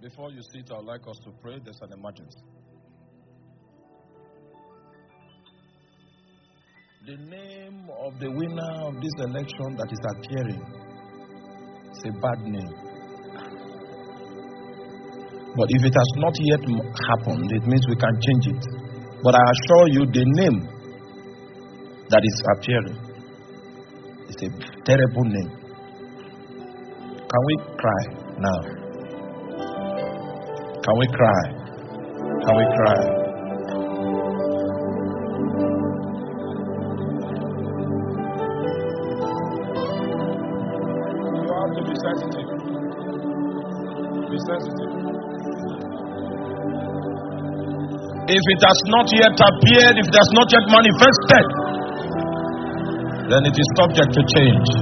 Before you sit, I would like us to pray. There's an emergency. The name of the winner of this election that is appearing is a bad name. But if it has not yet happened, it means we can change it. But I assure you, the name that is appearing is a terrible name. Can we cry now? Can we cry? Can we cry? You have to be sensitive. Be sensitive. If it has not yet appeared, if it has not yet manifested, then it is subject to change.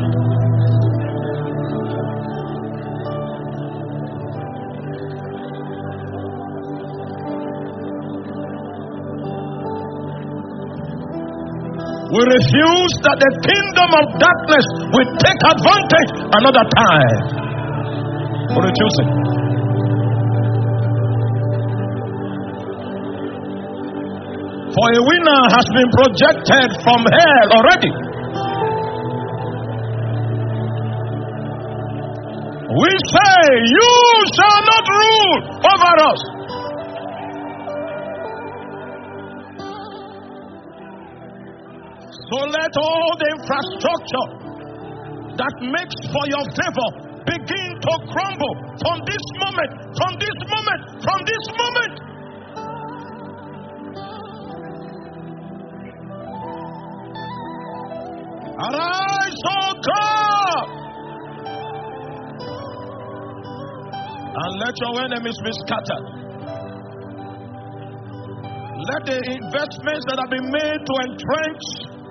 We refuse that the kingdom of darkness will take advantage another time. We refuse it. For a winner has been projected from hell already. We say, you shall not rule over us. So let all the infrastructure that makes for your favor begin to crumble from this moment, from this moment, from this moment. Arise, O God, and let your enemies be scattered. Let the investments that have been made to entrench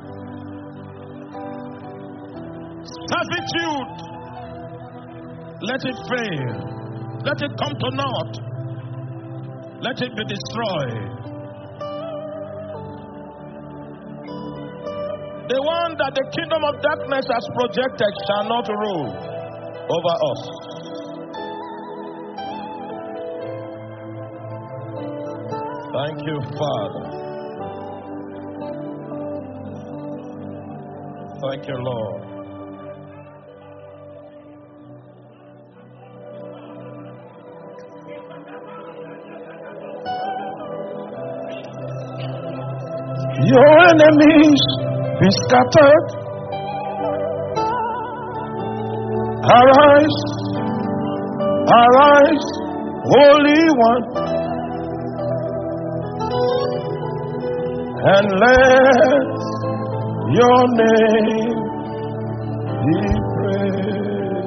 servitude, let it fail. Let it come to naught. Let it be destroyed. The one that the kingdom of darkness has projected shall not rule over us. Thank you, Father. Thank you, Lord. Your enemies be scattered. Arise, arise, Holy One, and let your name be praised.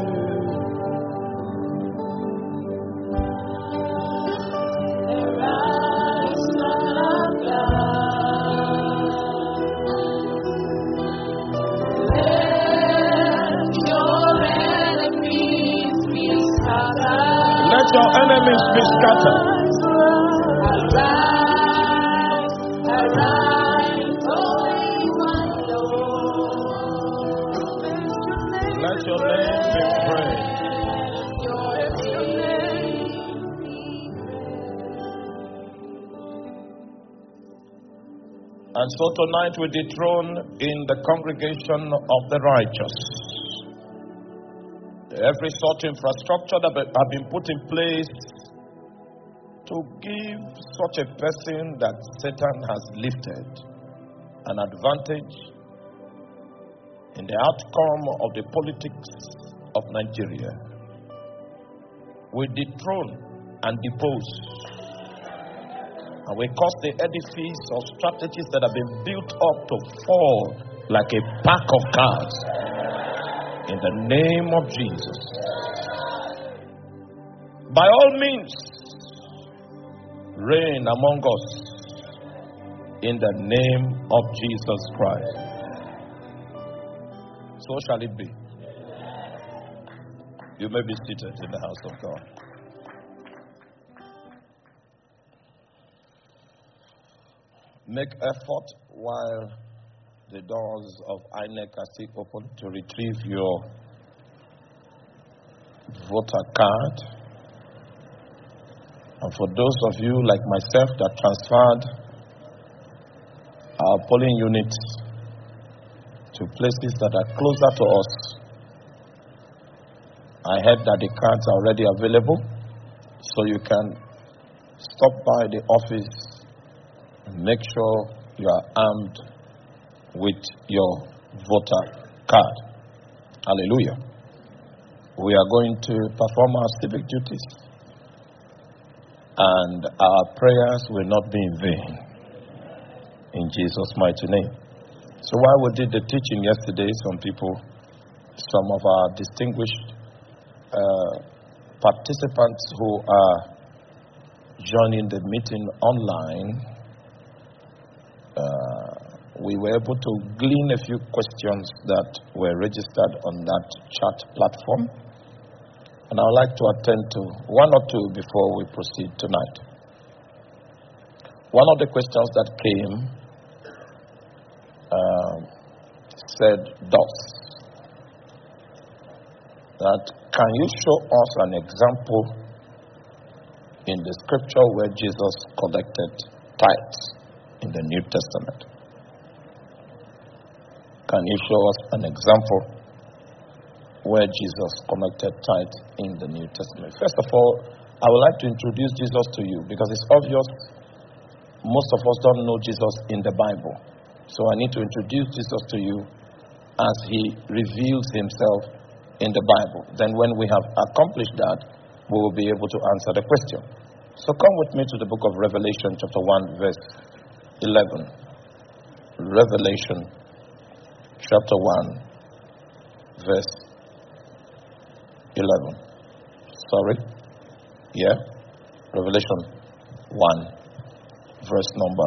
Let your enemies be scattered. Let your name be praised. And so tonight we dethrone in the congregation of the righteous every such infrastructure that have been put in place to give such a person that Satan has lifted an advantage in the outcome of the politics of Nigeria. We dethrone and depose, and we cause the edifice of strategies that have been built up to fall like a pack of cards. In the name of Jesus. By all means, reign among us in the name of Jesus Christ. So shall it be. You may be seated in the house of God. Make effort while the doors of INEC are still open to retrieve your voter card. And for those of you like myself that transferred our polling units to places that are closer to us, I heard that the cards are already available, so you can stop by the office and make sure you are armed with your voter card. Hallelujah. We are going to perform our civic duties, and our prayers will not be in vain. In Jesus' mighty name. So while we did the teaching yesterday, some of our distinguished participants who are joining the meeting online, we were able to glean a few questions that were registered on that chat platform. And I would like to attend to one or two before we proceed tonight. One of the questions that came said thus, that can you show us an example in the scripture where Jesus collected tithes in the New Testament? Can you show us an example where Jesus collected tithes in the New Testament? First of all, I would like to introduce Jesus to you because it's obvious most of us don't know Jesus in the Bible. So I need to introduce Jesus to you as he reveals himself in the Bible. Then when we have accomplished that, we will be able to answer the question. So come with me to the book of Revelation chapter 1 verse 11. Revelation chapter 1 verse 11. Sorry? Yeah? Revelation 1 verse number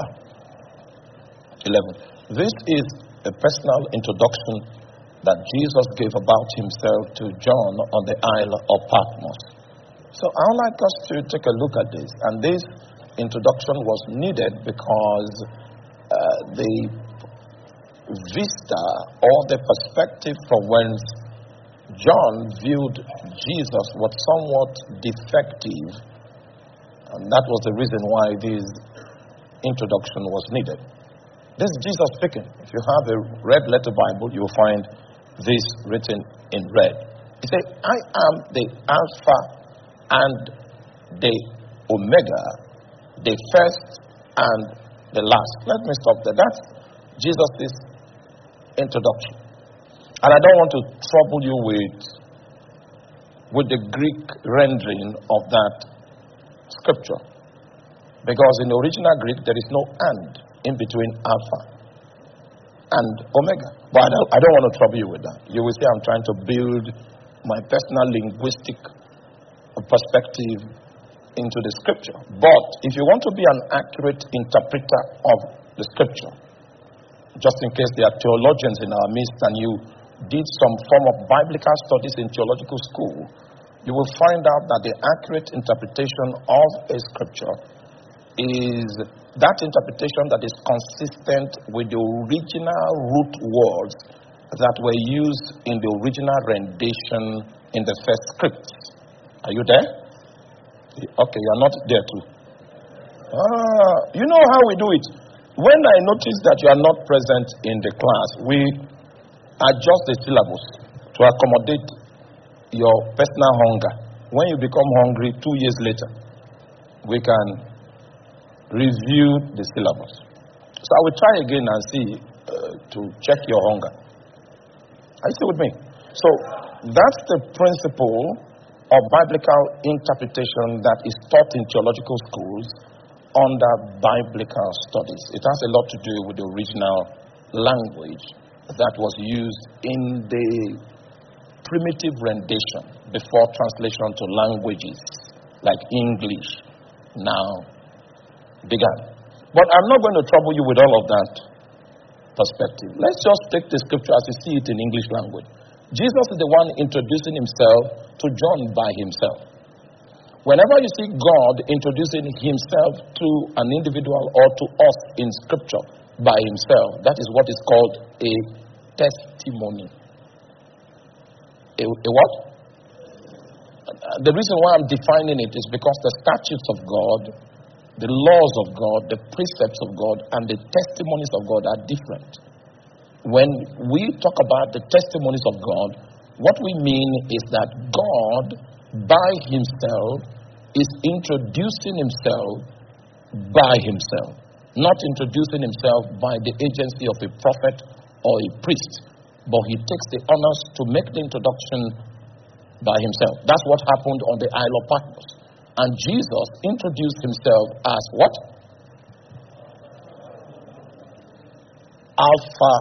11. This is a personal introduction that Jesus gave about himself to John on the Isle of Patmos. So I would like us to take a look at this. And this introduction was needed because the vista or the perspective from whence John viewed Jesus was somewhat defective. And that was the reason why this introduction was needed. This is Jesus speaking. If you have a red letter Bible, you will find this written in red. He said, I am the Alpha and the Omega, the first and the last. Let me stop there. That's Jesus' introduction. And I don't want to trouble you with the Greek rendering of that scripture. Because in the original Greek, there is no and in between Alpha and Omega. But I don't want to trouble you with that. You will see I'm trying to build my personal linguistic perspective into the scripture. But if you want to be an accurate interpreter of the scripture, just in case there are theologians in our midst and you did some form of biblical studies in theological school, you will find out that the accurate interpretation of a scripture is that interpretation that is consistent with the original root words that were used in the original rendition in the first script. Are you there? Okay, you are not there too. You know how we do it. When I notice that you are not present in the class, we adjust the syllabus to accommodate your personal hunger. When you become hungry 2 years later, we can review the syllabus. So I will try again and see to check your hunger. Are you still with me? So that's the principle of biblical interpretation that is taught in theological schools under biblical studies. It has a lot to do with the original language that was used in the primitive rendition before translation to languages like English now began. But I'm not going to trouble you with all of that perspective. Let's just take the scripture as you see it in English language. Jesus is the one introducing himself to John by himself. Whenever you see God introducing himself to an individual or to us in scripture by himself, that is what is called a testimony. A what? The reason why I'm defining it is because the statutes of God, the laws of God, the precepts of God, and the testimonies of God are different. When we talk about the testimonies of God, what we mean is that God, by himself, is introducing himself by himself, not introducing himself by the agency of a prophet or a priest, but he takes the honors to make the introduction by himself. That's what happened on the Isle of Patmos. And Jesus introduced himself as what? Alpha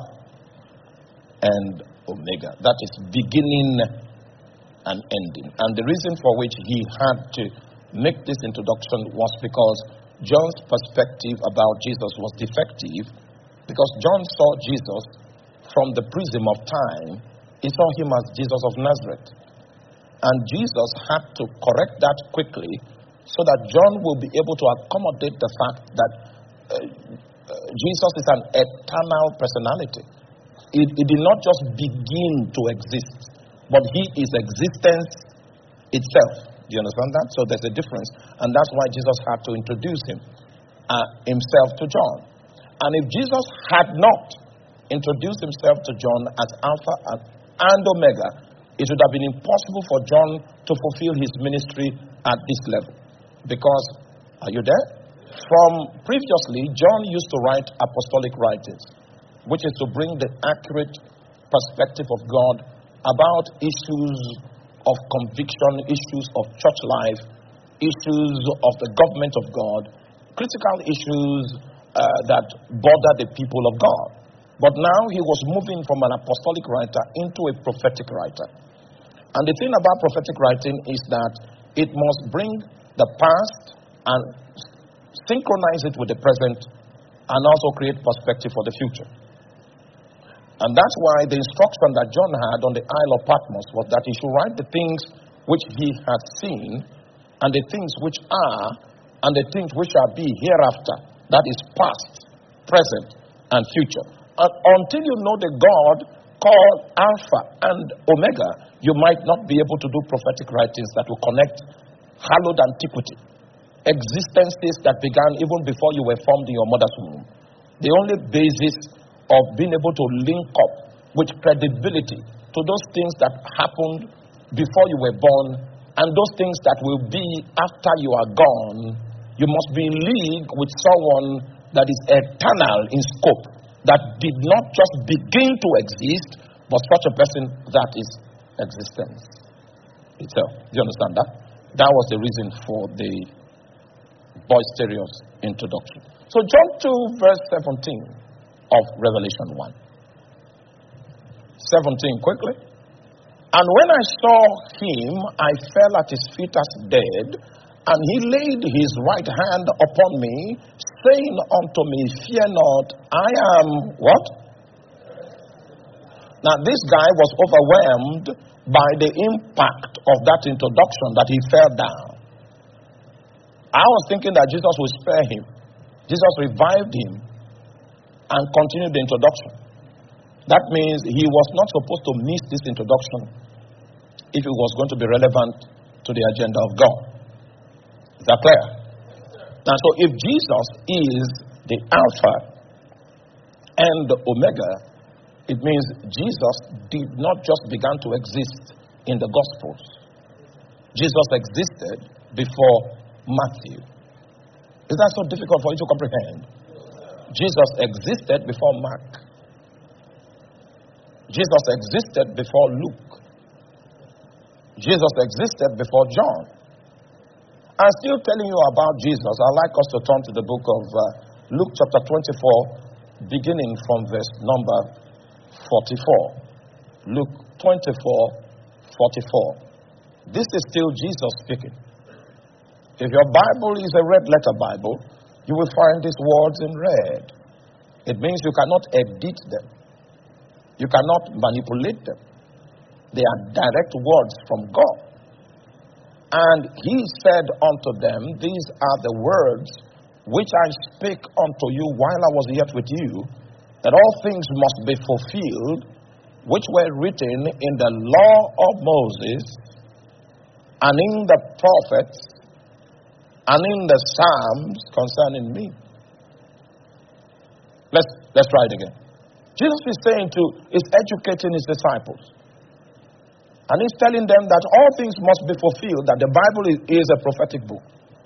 and Omega. That is beginning and ending. And the reason for which he had to make this introduction was because John's perspective about Jesus was defective, because John saw Jesus from the prism of time. He saw him as Jesus of Nazareth. And Jesus had to correct that quickly so that John will be able to accommodate the fact that Jesus is an eternal personality. It did not just begin to exist, but he is existence itself. Do you understand that? So there's a difference. And that's why Jesus had to introduce himself to John. And if Jesus had not introduced himself to John as Alpha and Omega, it would have been impossible for John to fulfill his ministry at this level. Because, are you there? From previously, John used to write apostolic writings, which is to bring the accurate perspective of God about issues of conviction, issues of church life, issues of the government of God, critical issues that bother the people of God. But now he was moving from an apostolic writer into a prophetic writer. And the thing about prophetic writing is that it must bring the past and synchronize it with the present and also create perspective for the future. And that's why the instruction that John had on the Isle of Patmos was that he should write the things which he had seen, and the things which are, and the things which shall be hereafter. That is past, present, and future. Until you know the God called Alpha and Omega, you might not be able to do prophetic writings that will connect hallowed antiquity, existences that began even before you were formed in your mother's womb. The only basis of being able to link up with credibility to those things that happened before you were born and those things that will be after you are gone, you must be in league with someone that is eternal in scope, that did not just begin to exist, but such a person that is existence itself. Do you understand that? That was the reason for the boisterous introduction. So John 2 verse 17 of Revelation 1. 17 quickly. And when I saw him, I fell at his feet as dead, and he laid his right hand upon me, saying unto me, fear not, I am what? Now this guy was overwhelmed by the impact of that introduction that he fell down. I was thinking that Jesus would spare him. Jesus revived him and continued the introduction. That means he was not supposed to miss this introduction if it was going to be relevant to the agenda of God. Is that clear? Now, so if Jesus is the Alpha and the Omega, it means Jesus did not just begin to exist in the Gospels. Jesus existed before Matthew. Is that so difficult for you to comprehend? Jesus existed before Mark. Jesus existed before Luke. Jesus existed before John. I'm still telling you about Jesus. I'd like us to turn to the book of Luke chapter 24, beginning from verse number 44. Luke 24, 44. This is still Jesus speaking. If your Bible is a red letter Bible, you will find these words in red. It means you cannot edit them. You cannot manipulate them. They are direct words from God. And he said unto them, these are the words which I spake unto you while I was yet with you, that all things must be fulfilled, which were written in the law of Moses and in the prophets, and in the Psalms concerning me. Let's try it again. Jesus is educating his disciples. And he's telling them that all things must be fulfilled, that the Bible is a prophetic book.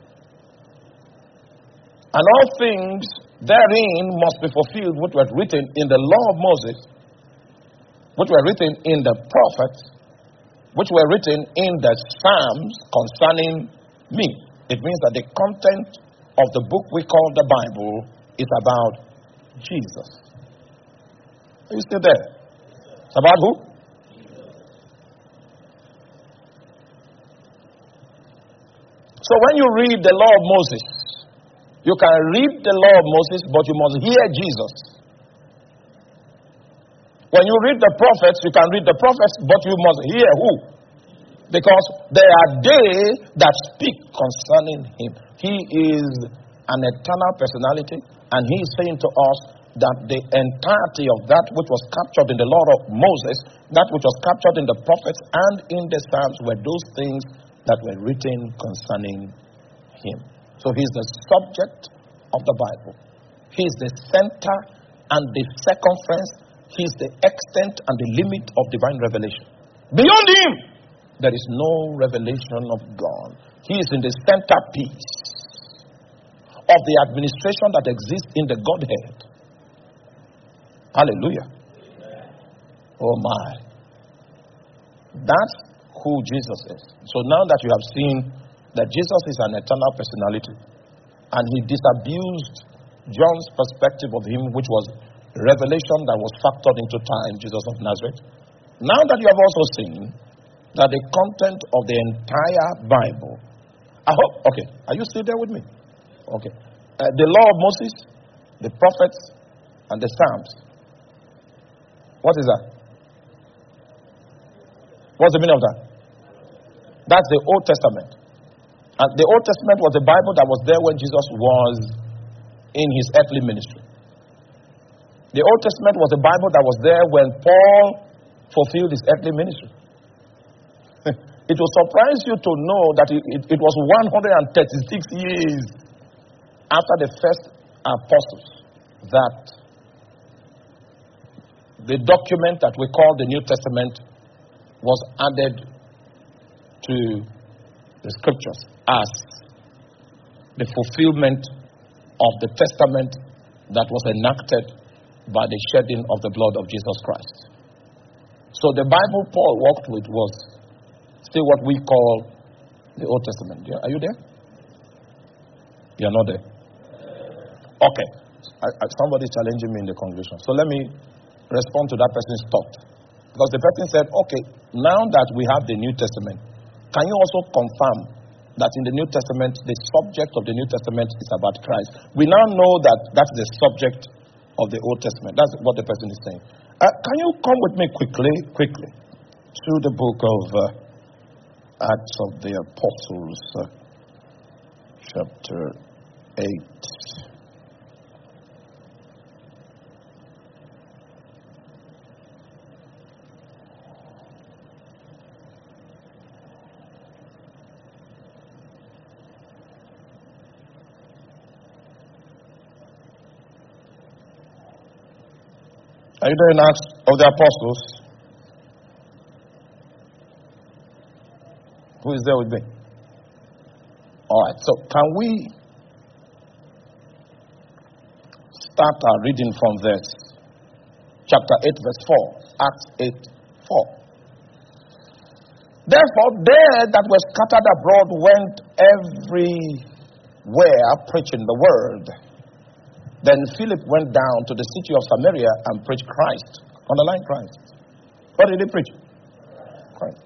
And all things therein must be fulfilled, which were written in the law of Moses, which were written in the prophets, which were written in the Psalms concerning me. It means that the content of the book we call the Bible is about Jesus. Are you still there? It's about who? So when you read the law of Moses, you can read the law of Moses, but you must hear Jesus. When you read the prophets, you can read the prophets, but you must hear who? Because there are they that speak concerning him. He is an eternal personality, and he is saying to us that the entirety of that which was captured in the law of Moses, that which was captured in the prophets and in the Psalms, were those things that were written concerning him. So he's the subject of the Bible. He's the center and the circumference. He's the extent and the limit of divine revelation. Beyond him, there is no revelation of God. He is in the centerpiece of the administration that exists in the Godhead. Hallelujah. Oh my. That's who Jesus is. So now that you have seen that Jesus is an eternal personality, and he disabused John's perspective of him, which was revelation that was factored into time, Jesus of Nazareth. Now that you have also seen that the content of the entire Bible, I hope, okay, are you still there with me? Okay. The law of Moses, the prophets, and the Psalms. What is that? What's the meaning of that? That's the Old Testament. And the Old Testament was the Bible that was there when Jesus was in his earthly ministry. The Old Testament was the Bible that was there when Paul fulfilled his earthly ministry. It will surprise you to know that it was 136 years after the first apostles that the document that we call the New Testament was added to the scriptures as the fulfillment of the testament that was enacted by the shedding of the blood of Jesus Christ. So the Bible Paul walked with was still what we call the Old Testament. Are you there? You're not there? Okay. Somebody's challenging me in the congregation. So let me respond to that person's thought. Because the person said, okay, now that we have the New Testament, can you also confirm that in the New Testament, the subject of the New Testament is about Christ? We now know that that's the subject of the Old Testament. That's what the person is saying. Can you come with me quickly to the book of Acts of the Apostles, chapter 8. Are you there in Acts of the Apostles? Who is there with me? All right, so can we start our reading from verse chapter 8, verse 4. Acts 8, 4. Therefore, they that were scattered abroad went everywhere preaching the word. Then Philip went down to the city of Samaria and preached Christ. Underline Christ. What did he preach? Christ.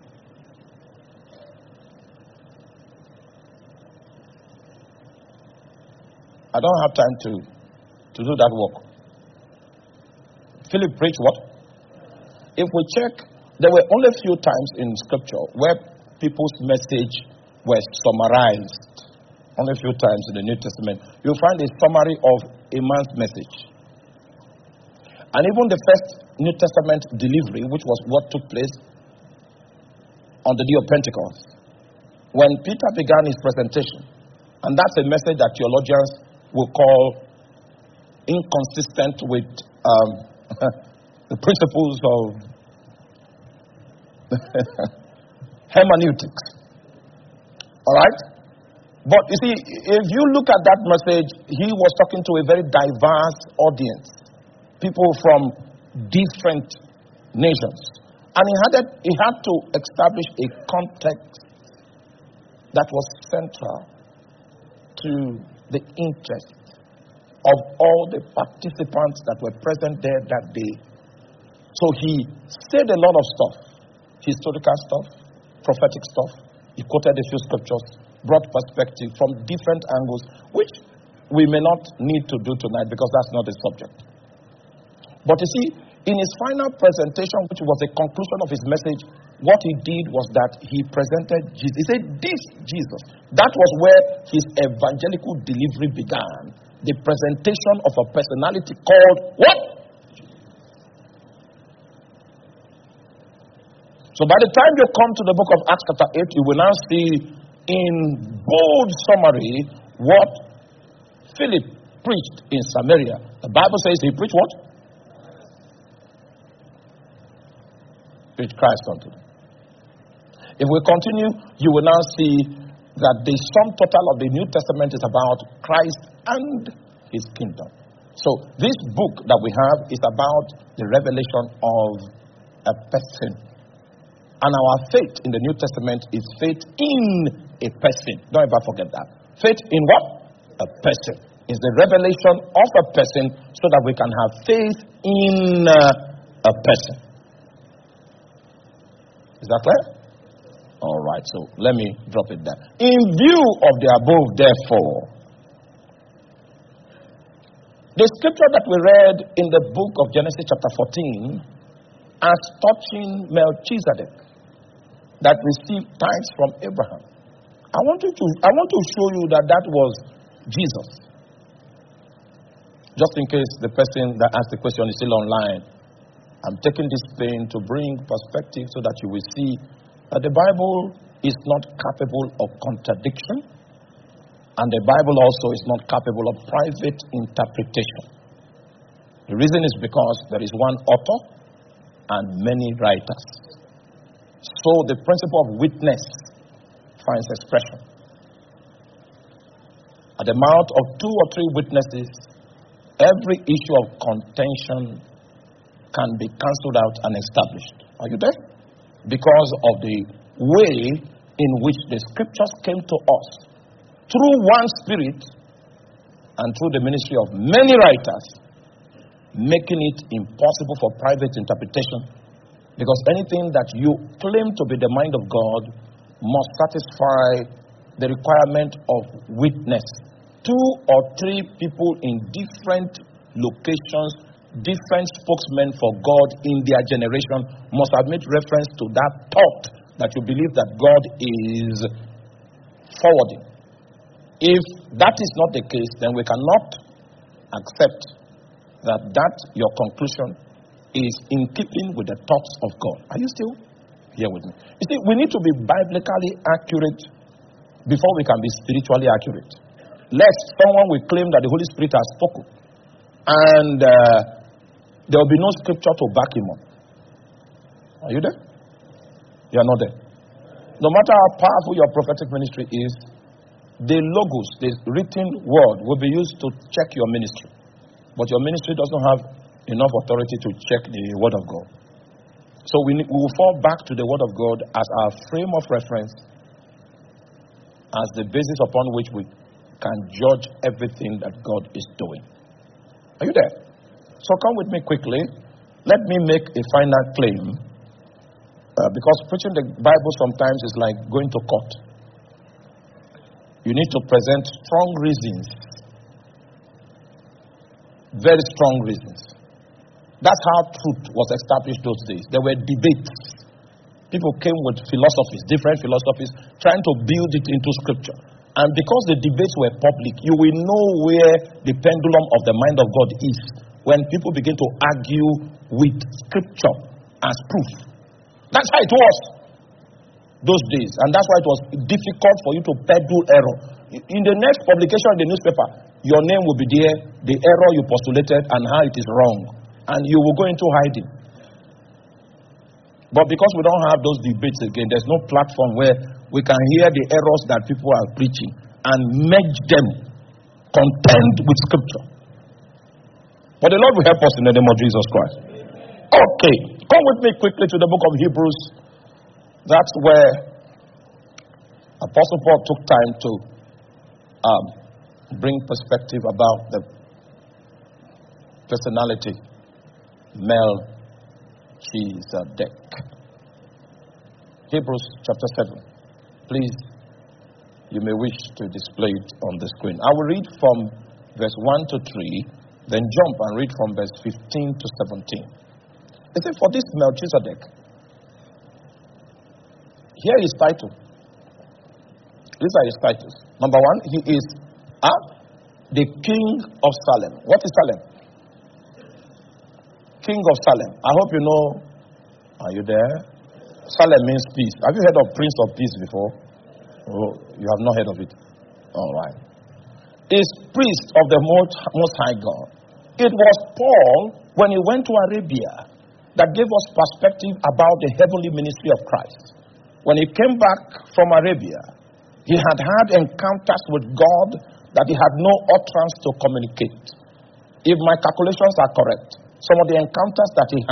I don't have time to do that work. Philip preached what? If we check, there were only a few times in Scripture where people's message was summarized. Only a few times in the New Testament. You'll find a summary of a man's message. And even the first New Testament delivery, which was what took place on the day of Pentecost, when Peter began his presentation, and that's a message that theologians will call inconsistent with the principles of hermeneutics. All right? But you see, if you look at that message, he was talking to a very diverse audience, people from different nations. And he had to establish a context that was central to the interest of all the participants that were present there that day. So he said a lot of stuff, historical stuff, prophetic stuff. He quoted a few scriptures, brought perspective from different angles, which we may not need to do tonight because that's not the subject. But you see, in his final presentation, which was the conclusion of his message, what he did was that he presented Jesus. He said, this Jesus. That was where his evangelical delivery began. The presentation of a personality called what? So by the time you come to the book of Acts chapter 8, you will now see in bold summary what Philip preached in Samaria. The Bible says he preached what? Preached Christ unto them. If we continue, you will now see that the sum total of the New Testament is about Christ and his kingdom. So this book that we have is about the revelation of a person. And our faith in the New Testament is faith in a person. Don't ever forget that. Faith in what? A person. It's the revelation of a person so that we can have faith in a person. Is that clear? All right, so let me drop it there. In view of the above, therefore, the scripture that we read in the book of Genesis chapter 14 as touching Melchizedek that received tithes from Abraham. I want to show you that was Jesus. Just in case the person that asked the question is still online, I'm taking this pain to bring perspective so that you will see that the Bible is not capable of contradiction, and the Bible also is not capable of private interpretation. The reason is because there is one author and many writers. So the principle of witness finds expression. At the mouth of 2 or 3 witnesses, every issue of contention can be cancelled out and established. Are you there? Because of the way in which the scriptures came to us through one spirit and through the ministry of many writers, making it impossible for private interpretation. Because anything that you claim to be the mind of God must satisfy the requirement of witness. 2 or 3 people in different locations, different spokesmen for God in their generation must have made reference to that thought that you believe that God is forwarding. If that is not the case, then we cannot accept that your conclusion is in keeping with the thoughts of God. Are you still here with me? You see, we need to be biblically accurate before we can be spiritually accurate. Lest someone will claim that the Holy Spirit has spoken and there will be no scripture to back him up. Are you there? You are not there. No matter how powerful your prophetic ministry is, the logos, the written word, will be used to check your ministry. But your ministry doesn't have enough authority to check the word of God. So we will fall back to the word of God as our frame of reference, as the basis upon which we can judge everything that God is doing. Are you there? So come with me quickly. Let me make a final claim. Because preaching the Bible sometimes is like going to court. You need to present strong reasons. Very strong reasons. That's how truth was established those days. There were debates. People came with philosophies, different philosophies, trying to build it into scripture. And because the debates were public, you will know where the pendulum of the mind of God is when people begin to argue with scripture as proof. That's how it was. those days. And that's why it was difficult for you to peddle error. In the next publication in the newspaper, your name will be there, the error you postulated and how it is wrong. And you will go into hiding. But because we don't have those debates again, there's no platform where we can hear the errors that people are preaching and merge them, contend with Scripture. But the Lord will help us in the name of Jesus Christ. Okay, come with me quickly to the book of Hebrews. That's where Apostle Paul took time to bring perspective about the personality, Melchizedek. Hebrews chapter 7. Please, you may wish to display it on the screen. I will read from verse 1 to 3, then jump and read from verse 15 to 17. It says, for this Melchizedek, here is title. These are his titles. Number one, he is the King of Salem. What is Salem? King of Salem. I hope you know. Are you there? Salem means peace. Have you heard of Prince of Peace before? Oh, you have not heard of it. All right. Is priest of the Most High God. It was Paul, when he went to Arabia, that gave us perspective about the heavenly ministry of Christ. When he came back from Arabia, he had encounters with God that he had no utterance to communicate. If my calculations are correct, some of the encounters that he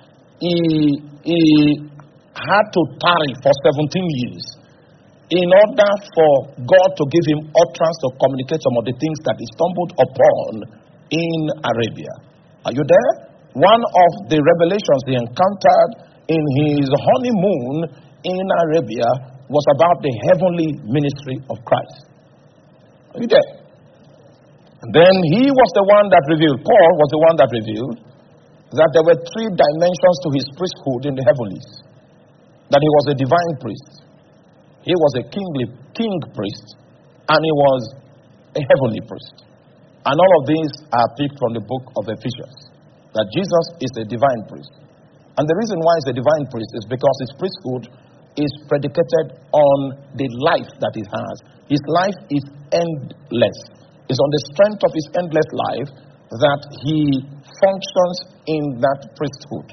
had to tarry for 17 years in order for God to give him utterance to communicate some of the things that he stumbled upon in Arabia. Are you there? One of the revelations he encountered in his honeymoon in Arabia was about the heavenly ministry of Christ. Are you there? And then he was the one that revealed, Paul was the one that revealed that there were 3 dimensions to his priesthood in the heavenlies. That he was a divine priest, he was a king priest, and he was a heavenly priest. And all of these are picked from the book of Ephesians. That Jesus is a divine priest. And the reason why he's a divine priest is because his priesthood is predicated on the life that he has. His life is endless. It's on the strength of his endless life that he functions in that priesthood.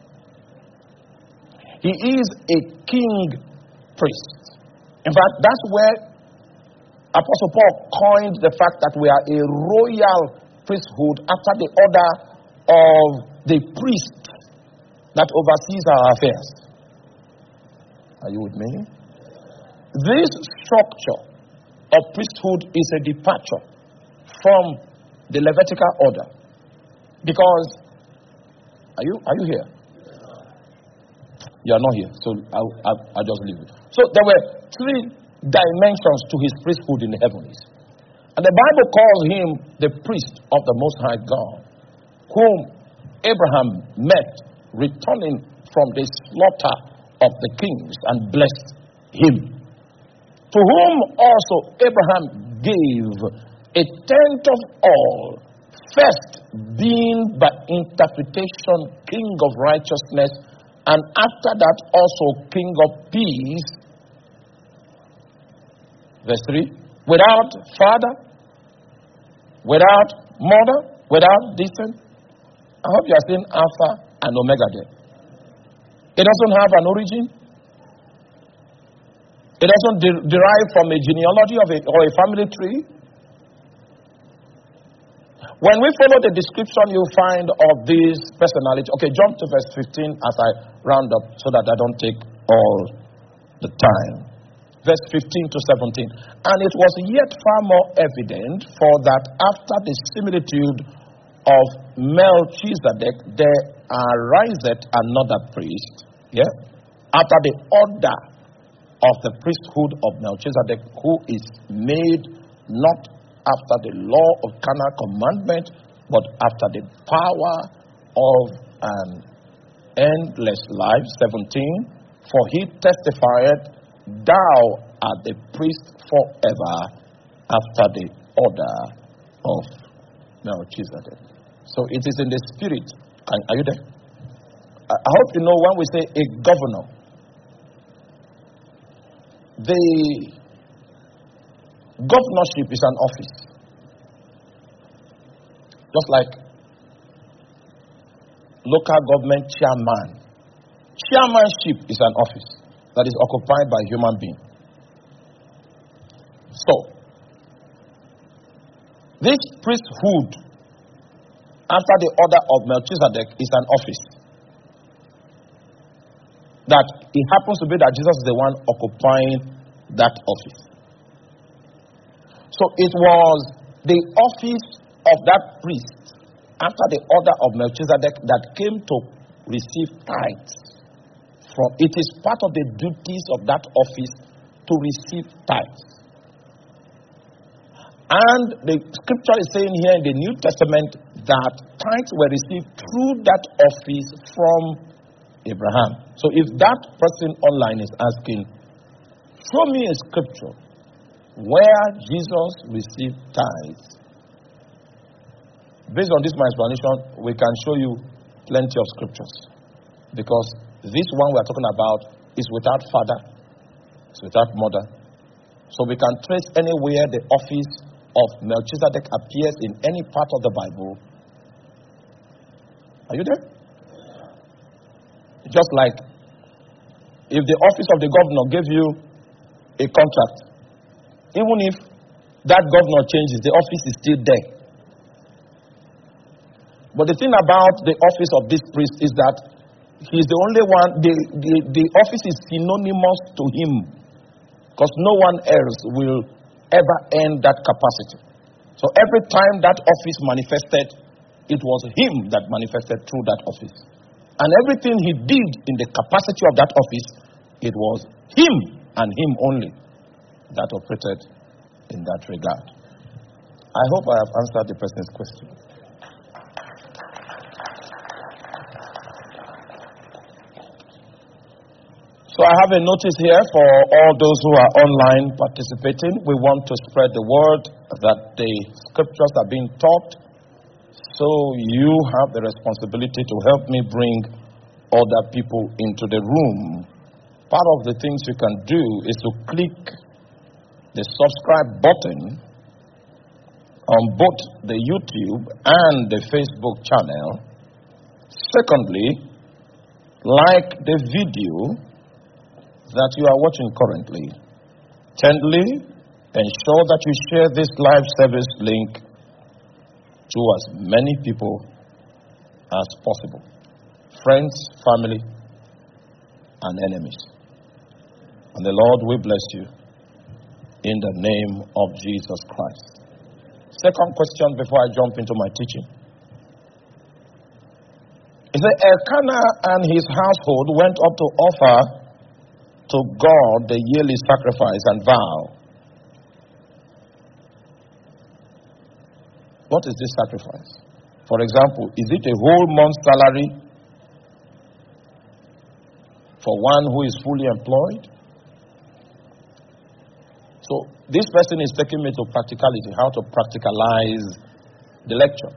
He is a king priest. In fact, that's where Apostle Paul coined the fact that we are a royal priesthood after the order of the priest that oversees our affairs. Are you with me? This structure of priesthood is a departure from the Levitical order. Because, are you here? You are not here, so I'll just leave it. So there were 3 dimensions to his priesthood in the heavens. And the Bible calls him the priest of the Most High God, whom Abraham met returning from the slaughter of the kings and blessed him. To whom also Abraham gave a tenth of all, first being by interpretation king of righteousness, and after that also king of peace. Verse 3, without father, without mother, without descent. I hope you are seeing Alpha and Omega there. It doesn't have an origin. It doesn't derive from a genealogy or a family tree. When we follow the description you find of this personality, okay, jump to verse 15 as I round up so that I don't take all the time. Verse 15 to 17. And it was yet far more evident, for that after the similitude of Melchizedek, there ariseth another priest, after the order of the priesthood of Melchizedek, who is made not after the law of carnal commandment, but after the power of an endless life. 17. For he testified, thou art the priest forever after the order of Melchizedek. So it is in the spirit. Are you there? I hope you know when we say a governor, the governorship is an office. Just like local government chairman. Chairmanship is an office that is occupied by a human being. So, this priesthood, after the order of Melchizedek, is an office. That it happens to be that Jesus is the one occupying that office. So it was the office of that priest, after the order of Melchizedek, that came to receive tithes. It is part of the duties of that office to receive tithes. And the scripture is saying here in the New Testament that tithes were received through that office from Abraham. So if that person online is asking, show me a scripture where Jesus received tithes, based on this my explanation, we can show you plenty of scriptures. Because this one we are talking about is without father, it's without mother. So we can trace anywhere the office of Melchizedek appears in any part of the Bible. Are you there? Just like if the office of the governor gave you a contract, even if that governor changes, the office is still there. But the thing about the office of this priest is that he's the only one, the office is synonymous to him, because no one else will ever earn that capacity. So every time that office manifested, it was him that manifested through that office. And everything he did in the capacity of that office, it was him and him only that operated in that regard. I hope I have answered the person's question. So I have a notice here for all those who are online participating. We want to spread the word that the scriptures are being taught. So you have the responsibility to help me bring other people into the room. Part of the things you can do is to click the subscribe button on both the YouTube and the Facebook channel. Secondly, like the video that you are watching currently. Thirdly, ensure that you share this live service link to as many people as possible. Friends, family, and enemies. And the Lord will bless you in the name of Jesus Christ. Second question before I jump into my teaching. Is that Elkanah and his household went up to offer to God the yearly sacrifice and vow. What is this sacrifice? For example, is it a whole month's salary for one who is fully employed? So this person is taking me to practicality, how to practicalize the lecture.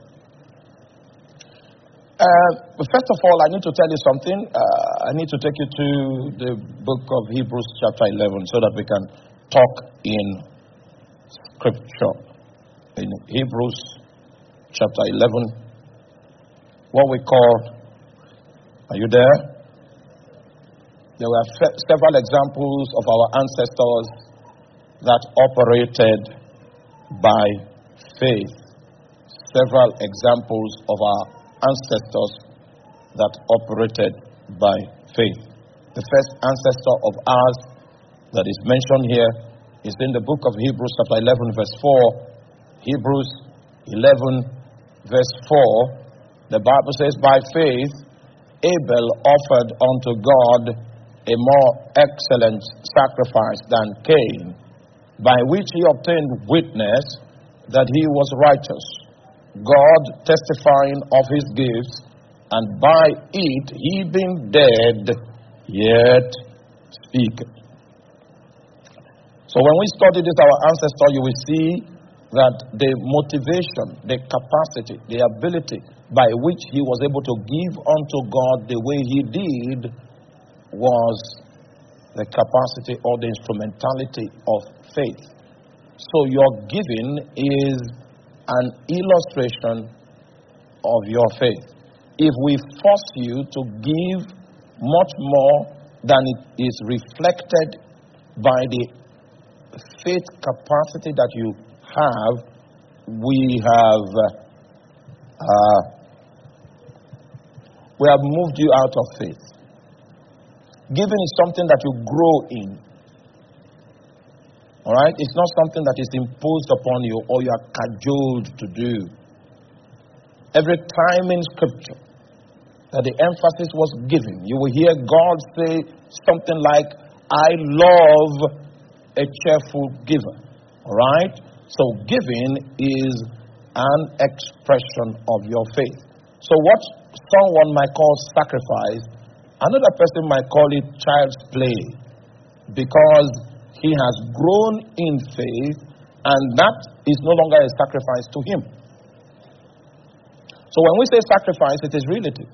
First of all, I need to tell you something. I need to take you to the book of Hebrews chapter 11 so that we can talk in scripture. In Hebrews chapter 11, what we call, are you there? There were several examples of our ancestors that operated by faith. Several examples of our ancestors that operated by faith. The first ancestor of ours that is mentioned here is in the book of Hebrews chapter 11 verse 4. Hebrews 11 verse 4. The Bible says, by faith Abel offered unto God a more excellent sacrifice than Cain, by which he obtained witness that he was righteous, God testifying of his gifts, and by it he being dead yet speaketh. So when we study this, our ancestor, you will see that the motivation, the capacity, the ability by which he was able to give unto God the way he did was the capacity or the instrumentality of faith. So your giving is an illustration of your faith. If we force you to give much more than it is reflected by the faith capacity that you have, we have moved you out of faith. Giving is something that you grow in. All right? It's not something that is imposed upon you or you are cajoled to do. Every time in Scripture that the emphasis was given, you will hear God say something like, I love a cheerful giver. All right? So giving is an expression of your faith. So what someone might call sacrifice, another person might call it child's play, because he has grown in faith and that is no longer a sacrifice to him. So when we say sacrifice, it is relative.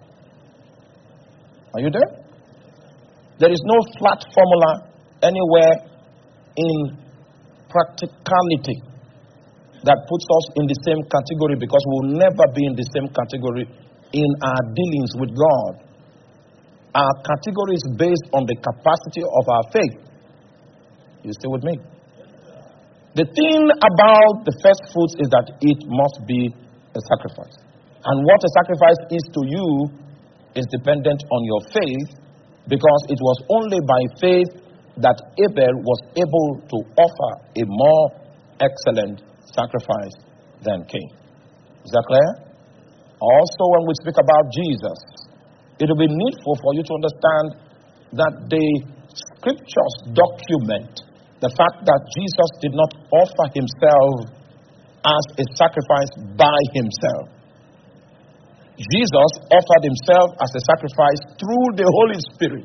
Are you there? There is no flat formula anywhere in practicality that puts us in the same category, because we will never be in the same category in our dealings with God. Our category is based on the capacity of our faith. You stay with me? The thing about the first fruits is that it must be a sacrifice. And what a sacrifice is to you is dependent on your faith, because it was only by faith that Abel was able to offer a more excellent sacrifice than Cain. Is that clear? Also, when we speak about Jesus, it will be needful for you to understand that the Scriptures document the fact that Jesus did not offer himself as a sacrifice by himself. Jesus offered himself as a sacrifice through the Holy Spirit.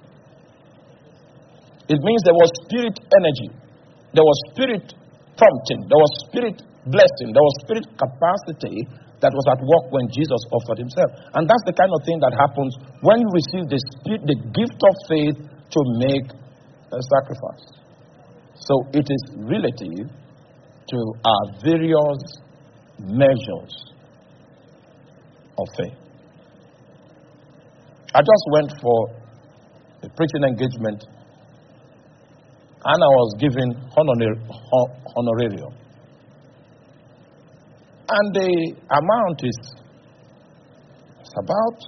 It means there was spirit energy, there was spirit prompting, there was spirit blessing, there was spirit capacity that was at work when Jesus offered himself. And that's the kind of thing that happens when you receive the spirit, the gift of faith to make a sacrifice. So it is relative to our various measures of faith. I just went for a preaching engagement and I was given honorarium. And the amount is about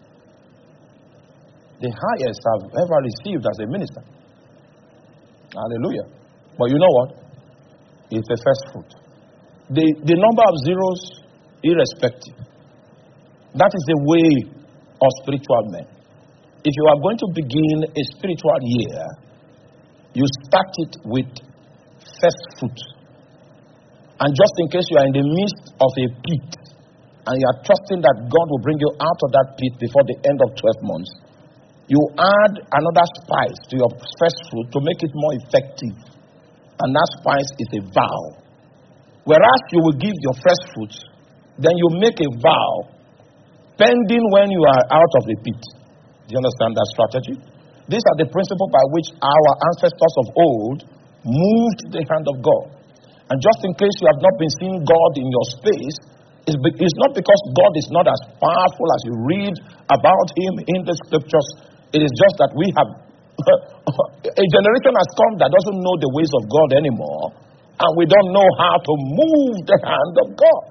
the highest I've ever received as a minister. Hallelujah. But you know what? It's the first fruit. The number of zeros, irrespective. That is the way of spiritual men. If you are going to begin a spiritual year, you start it with first fruit. And just in case you are in the midst of a pit and you are trusting that God will bring you out of that pit before the end of 12 months, you add another spice to your first fruit to make it more effective. And that spice is a vow. Whereas you will give your first fruits, then you make a vow pending when you are out of the pit. Do you understand that strategy? These are the principles by which our ancestors of old moved the hand of God. And just in case you have not been seeing God in your space, it's not because God is not as powerful as you read about him in the Scriptures. It is just that we have a generation has come that doesn't know the ways of God anymore, and we don't know how to move the hand of God.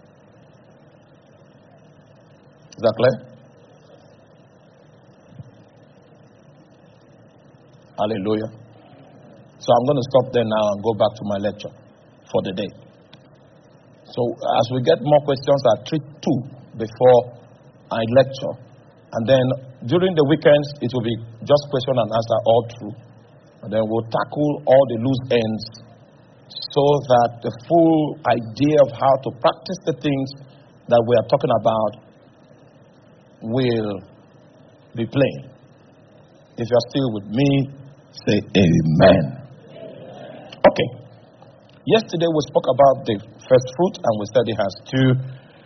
Is that clear? Hallelujah. So I'm going to stop there now and go back to my lecture for the day. So as we get more questions, I treat two before I lecture. And then during the weekends, it will be just question and answer all through. And then we'll tackle all the loose ends so that the full idea of how to practice the things that we are talking about will be plain. If you are still with me, say amen. Okay. Yesterday we spoke about the first fruit and we said it has two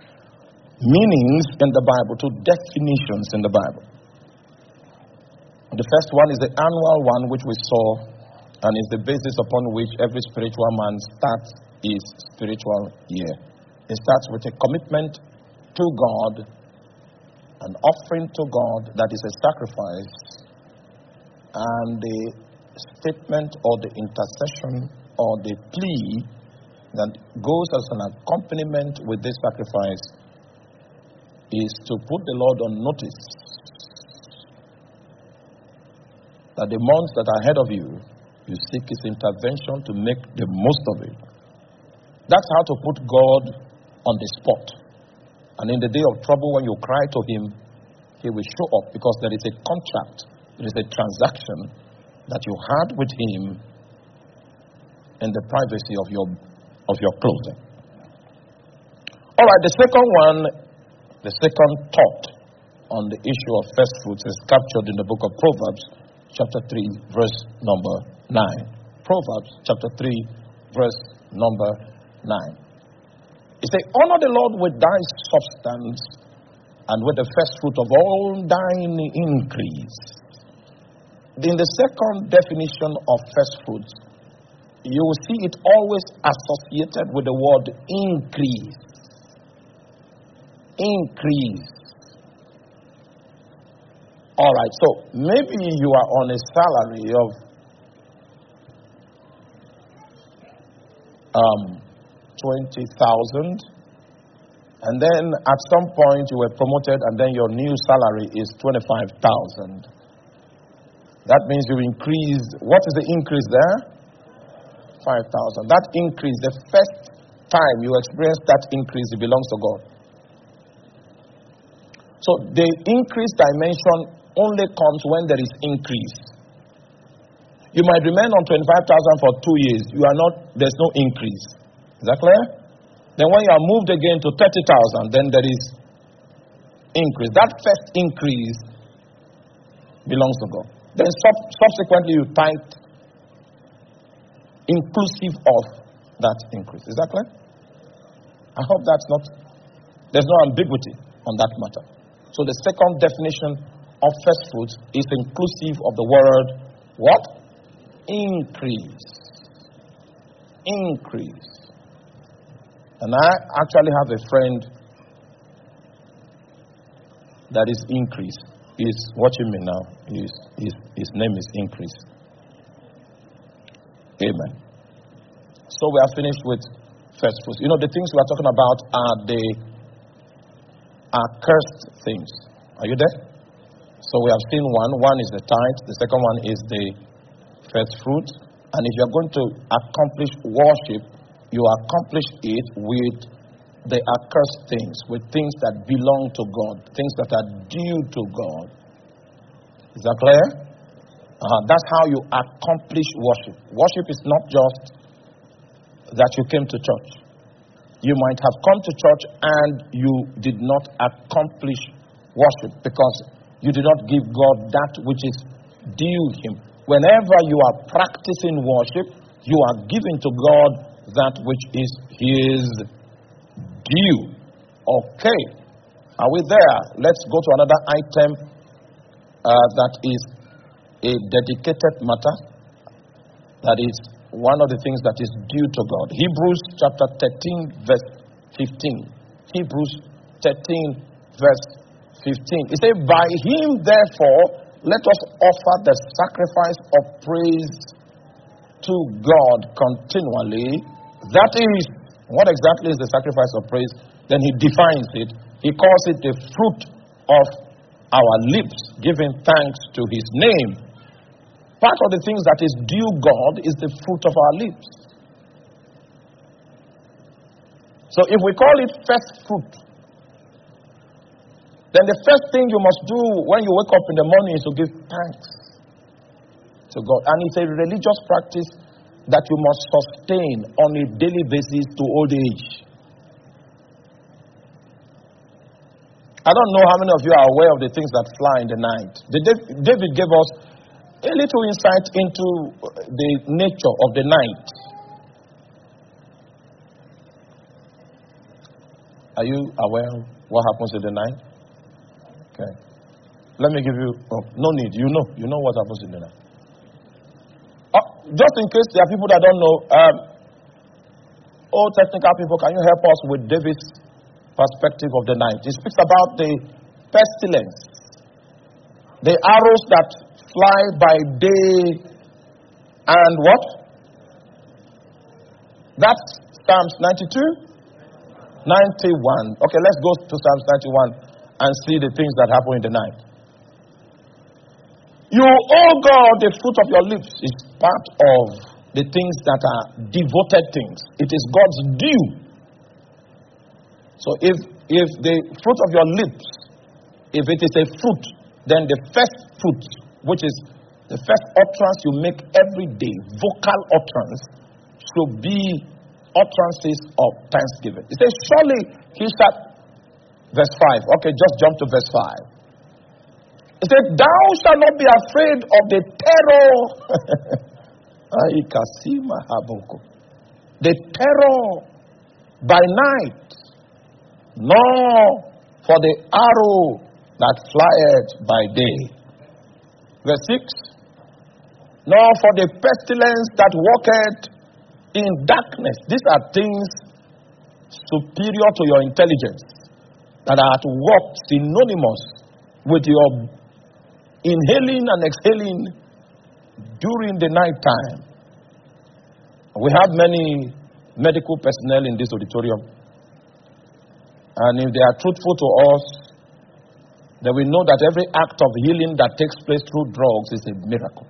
meanings in the Bible, two definitions in the Bible. The first one is the annual one, which we saw, and is the basis upon which every spiritual man starts his spiritual year. It starts with a commitment to God, an offering to God that is a sacrifice, and the statement or the intercession or the plea that goes as an accompaniment with this sacrifice is to put the Lord on notice that the months that are ahead of you, you seek His intervention to make the most of it. That's how to put God on the spot. And in the day of trouble, when you cry to Him, He will show up, because there is a contract, there is a transaction that you had with Him in the privacy of your clothing. All right, the second one, the second thought on the issue of first fruits is captured in the book of Proverbs, chapter 3, verse number 9. Proverbs, chapter 3, verse number 9. It says, honor the Lord with thy substance and with the first fruit of all thine increase. In the second definition of first fruits, you will see it always associated with the word increase. Increase. All right, so maybe you are on a salary of 20,000, and then at some point you were promoted, and then your new salary is 25,000. That means you increased. What is the increase there? 5,000. That increase, the first time you experience that increase, it belongs to God. So the increase dimension only comes when there is increase. You might remain on 25,000 for 2 years. There's no increase. Is that clear? Then when you are moved again to 30,000, then there is increase. That first increase belongs to God. Then subsequently you tithe inclusive of that increase. Is that clear? I hope there's no ambiguity on that matter. So the second definition of first fruits is inclusive of the word what? Increase. Increase. And I actually have a friend that is Increase. He's watching me now. His name is Increase. Amen. So we are finished with first fruits. You know, the things we are talking about are cursed things. Are you there? So we have seen one. One is the tithe. The second one is the first fruit. And if you are going to accomplish worship, you accomplish it with the accursed things, with things that belong to God, things that are due to God. Is that clear? That's how you accomplish worship. Worship is not just that you came to church. You might have come to church and you did not accomplish worship because you did not give God that which is due Him. Whenever you are practicing worship, you are giving to God that which is His due. Okay. Are we there? Let's go to another item that is a dedicated matter. That is one of the things that is due to God. Hebrews chapter 13 verse 15. Hebrews 13 verse 15. It says, by Him therefore let us offer the sacrifice of praise to God continually. That is, what exactly is the sacrifice of praise? Then he defines it. He calls it the fruit of our lips, giving thanks to His name. Part of the things that is due God is the fruit of our lips. So if we call it first fruit, then the first thing you must do when you wake up in the morning is to give thanks to God. And it's a religious practice that you must sustain on a daily basis to old age. I don't know how many of you are aware of the things that fly in the night. David gave us a little insight into the nature of the night. Are you aware of what happens in the night? Okay. Let me give you, no need. You know what happens in the night. Just in case there are people that don't know, technical people, can you help us with David's perspective of the night? He speaks about the pestilence, the arrows that fly by day, and what? That's Psalms 92? 91. Okay, let's go to Psalms 91 and see the things that happen in the night. You, oh God, the fruit of your lips is part of the things that are devoted things. It is God's due. So if the fruit of your lips, if it is a fruit, then the first fruit, which is the first utterance you make every day, vocal utterance, should be utterances of thanksgiving. It says, surely he shall, verse 5. Okay, just jump to verse 5. It said, thou shalt not be afraid of the terror. The terror by night, nor for the arrow that flieth by day. Verse 6. Nor for the pestilence that walketh in darkness. These are things superior to your intelligence that are at work synonymous with your inhaling and exhaling during the night time. We have many medical personnel in this auditorium, and if they are truthful to us, then we know that every act of healing that takes place through drugs is a miracle.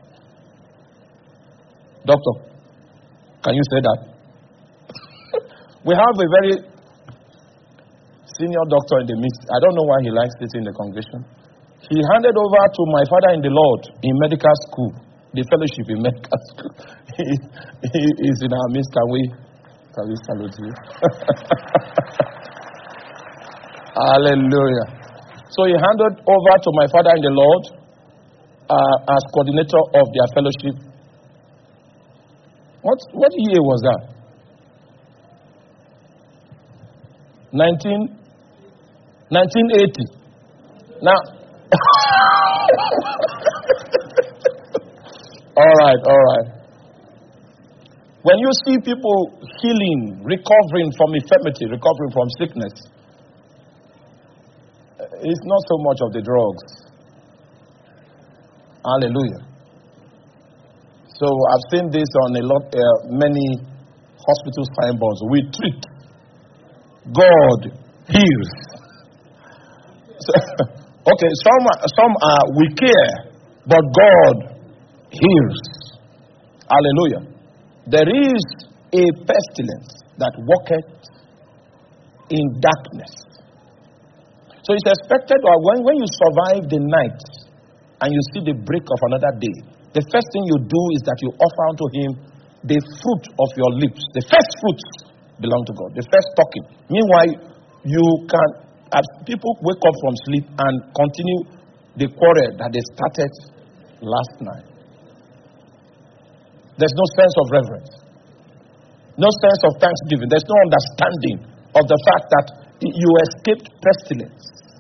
Doctor, can you say that? We have a very senior doctor in the midst. I don't know why he likes sitting in the congregation. He handed over to my father in the Lord in medical school, the fellowship in medical school. He is in our midst. Can we salute you? Hallelujah. So he handed over to my father in the Lord as coordinator of their fellowship. What year was that? 1980. Now, all right. When you see people healing, recovering from infirmity, recovering from sickness, it's not so much of the drugs. Hallelujah. So I've seen this on many hospital signboards. We treat, God heals. Okay, some are we care, but God heals. Hallelujah. There is a pestilence that walketh in darkness. So it's expected that when you survive the night and you see the break of another day, the first thing you do is that you offer unto him the fruit of your lips. The first fruits belong to God. The first talking. Meanwhile, you can, as people wake up from sleep and continue the quarrel that they started last night. There's no sense of reverence. No sense of thanksgiving. There's no understanding of the fact that you escaped pestilence.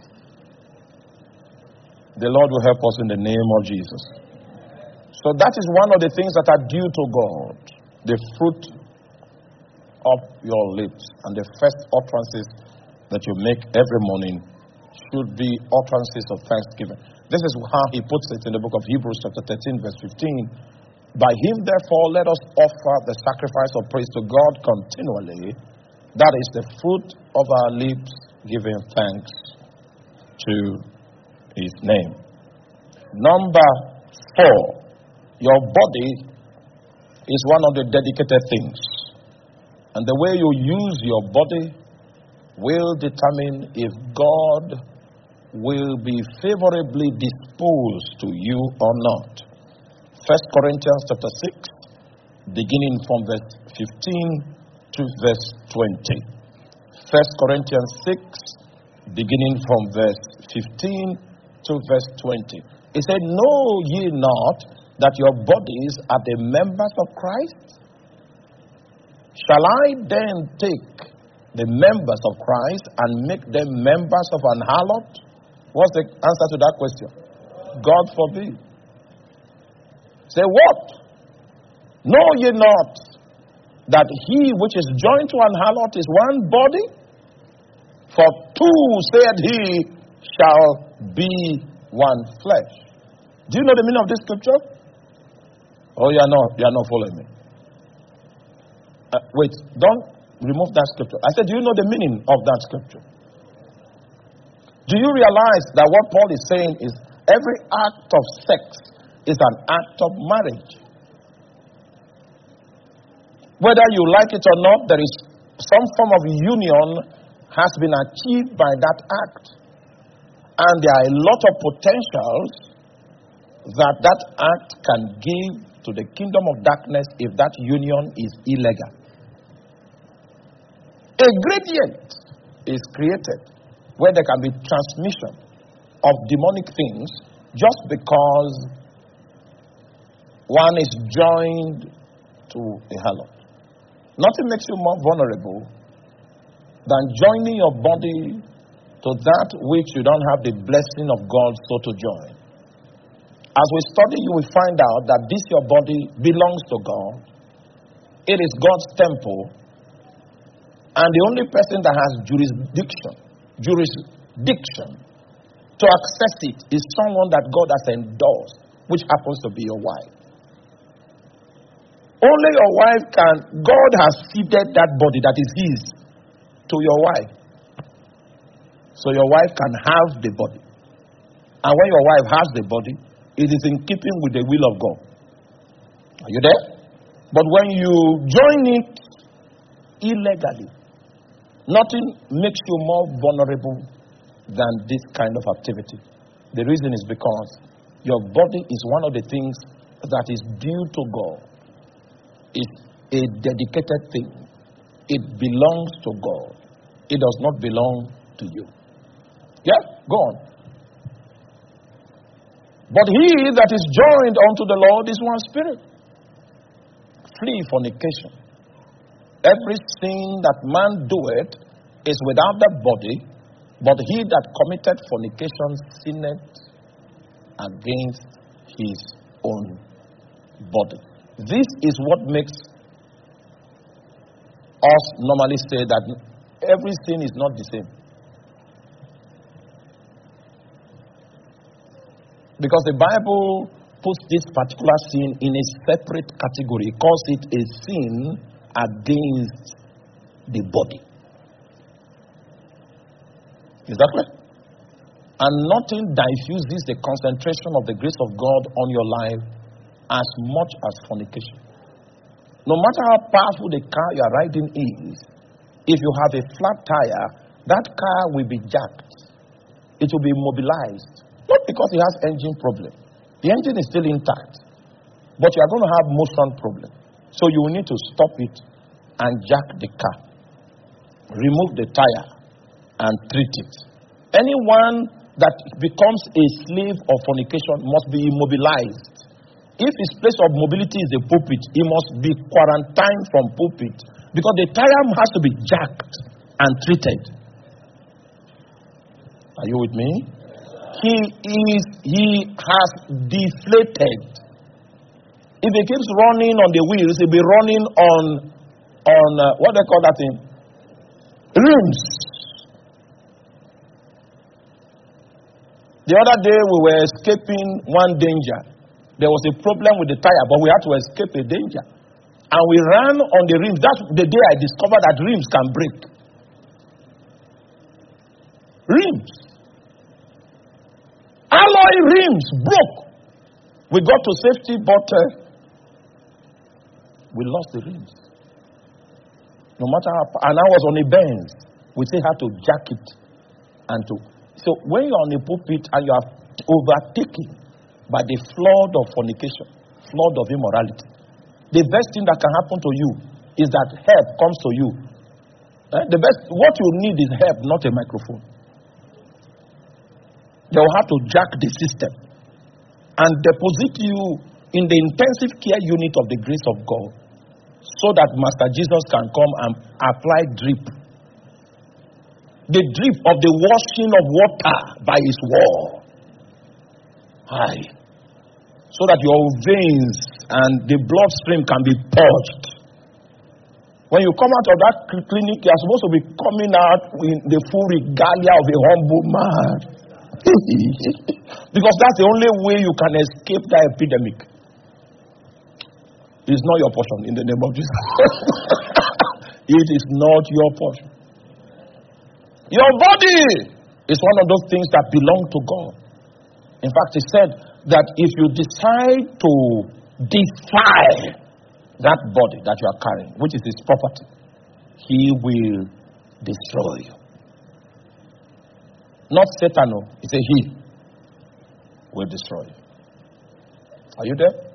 The Lord will help us in the name of Jesus. So that is one of the things that are due to God. The fruit of your lips and the first utterances that you make every morning should be utterances of thanksgiving. This is how he puts it in the book of Hebrews chapter 13 verse 15. By him therefore let us offer the sacrifice of praise to God continually. That is the fruit of our lips giving thanks to his name. Number 4. Your body is one of the dedicated things. And the way you use your body will determine if God will be favorably disposed to you or not. 1 Corinthians chapter 6, beginning from verse 15 to verse 20. 1 Corinthians 6, beginning from verse 15 to verse 20. It said, know ye not that your bodies are the members of Christ? Shall I then take the members of Christ and make them members of an harlot? What's the answer to that question? God forbid. Say what? Know ye not that he which is joined to an harlot is one body? For two, said he, shall be one flesh. Do you know the meaning of this scripture? Oh, you are not following me. Wait, don't remove that scripture. I said, do you know the meaning of that scripture? Do you realize that what Paul is saying is every act of sex is an act of marriage? Whether you like it or not, there is some form of union has been achieved by that act. And there are a lot of potentials that that act can give to the kingdom of darkness if that union is illegal. A gradient is created where there can be transmission of demonic things just because one is joined to a harlot. Nothing makes you more vulnerable than joining your body to that which you don't have the blessing of God so to join. As we study, you will find out that this your body belongs to God. It is God's temple. And the only person that has jurisdiction to access it is someone that God has endorsed, which happens to be your wife. Only your wife can, God has seeded that body that is his to your wife. So your wife can have the body. And when your wife has the body, it is in keeping with the will of God. Are you there? But when you join it illegally, nothing makes you more vulnerable than this kind of activity. The reason is because your body is one of the things that is due to God. It's a dedicated thing. It belongs to God. It does not belong to you. Yeah, go on. But he that is joined unto the Lord is one spirit. Flee fornication. Every sin that man doeth is without the body, but he that committed fornication sinneth against his own body. This is what makes us normally say that every sin is not the same. Because the Bible puts this particular sin in a separate category. It calls it a sin against the body. Is that right? And nothing diffuses the concentration of the grace of God on your life as much as fornication. No matter how powerful the car you are riding is, if you have a flat tire, that car will be jacked. It will be immobilized. Not because it has engine problem. The engine is still intact. But you are going to have motion problem. So you will need to stop it and jack the car. Remove the tire and treat it. Anyone that becomes a slave of fornication must be immobilized. If his place of mobility is the pulpit, he must be quarantined from pulpit because the tire has to be jacked and treated. Are you with me? He has deflated. If he keeps running on the wheels, he'll be running on what they call that thing? Rims. The other day we were escaping one danger. There was a problem with the tire, but we had to escape a danger. And we ran on the rims. That's the day I discovered that rims can break. Rims. Alloy rims broke. We got to safety, but we lost the rims. No matter how, and I was on a Benz. We still had to jack it. So when you're on a pulpit and you are overtaken by the flood of fornication, flood of immorality, the best thing that can happen to you is that help comes to you. What you need is help, not a microphone. They will have to jack the system and deposit you in the intensive care unit of the grace of God so that Master Jesus can come and apply drip. The drip of the washing of water by his word. High. So that your veins and the bloodstream can be purged. When you come out of that clinic, you are supposed to be coming out in the full regalia of a humble man. Because that's the only way you can escape that epidemic. It's not your portion in the name of Jesus. It is not your portion. Your body is one of those things that belong to God. In fact, he said that if you decide to defile that body that you are carrying, which is his property, he will destroy you. Not Satan, no. It's a he will destroy you. Are you there?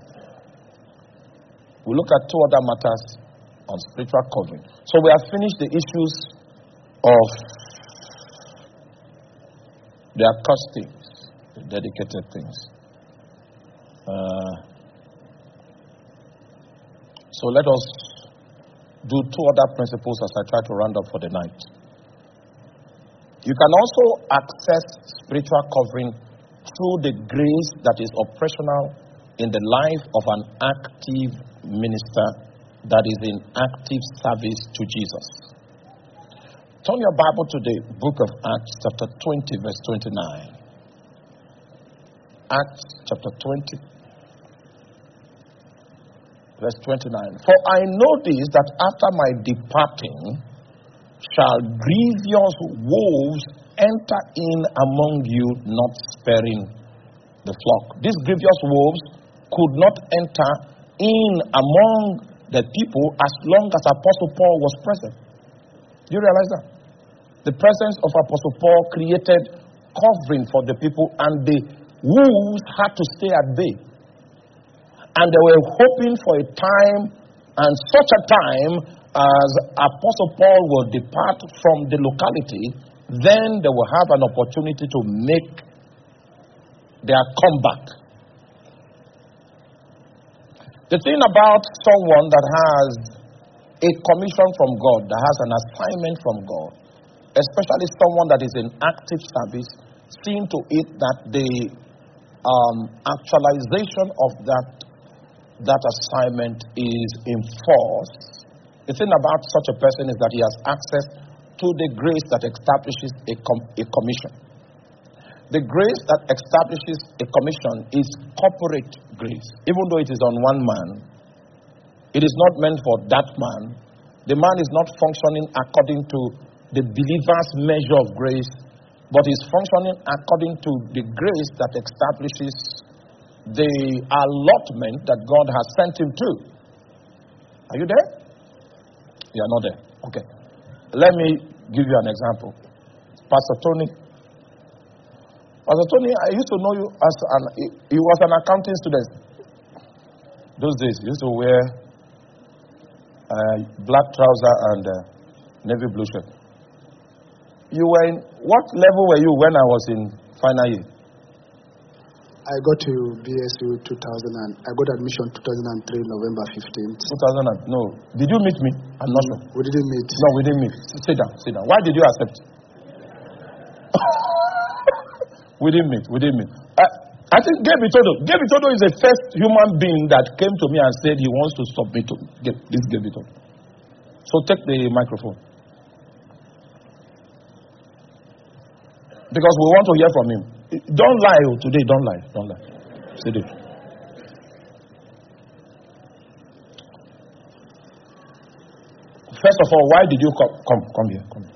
We'll look at two other matters on spiritual covering. So we have finished the issues of the accursed things, the dedicated things. So let us do two other principles as I try to round up for the night. You can also access spiritual covering through the grace that is operational in the life of an active minister that is in active service to Jesus. Turn your Bible to the book of Acts chapter 20 verse 29. Acts chapter 20 verse 29. For I know this, that after my departing shall grievous wolves enter in among you, not sparing the flock. These grievous wolves could not enter in among the people as long as Apostle Paul was present. Do you realize that? The presence of Apostle Paul created covering for the people, and the wolves had to stay at bay. And they were hoping for a time, and such a time as Apostle Paul will depart from the locality, then they will have an opportunity to make their comeback. The thing about someone that has a commission from God, that has an assignment from God, especially someone that is in active service, seeing to it that the actualization of that assignment is enforced. The thing about such a person is that he has access to the grace that establishes a commission. The grace that establishes a commission is corporate grace. Even though it is on one man, it is not meant for that man. The man is not functioning according to the believer's measure of grace, but is functioning according to the grace that establishes the allotment that God has sent him to. Are you there? You are not there. Okay. Let me give you an example. Pastor Tony, I used to know you as he was an accounting student. Those days, he used to wear black trouser and navy blue shirt. You were in, what level were you when I was in final year? I got to BSU 2000 and I got admission 2003 November 15th. 2000 no. Did you meet me? I'm not sure. We didn't meet. No, we didn't meet. Sit down. Why did you accept? We didn't meet. I think David Todo is the first human being that came to me and said he wants to submit to this David Todo. So take the microphone. Because we want to hear from him. Don't lie today. Don't lie. Sit down. First of all, why did you come here? Come here.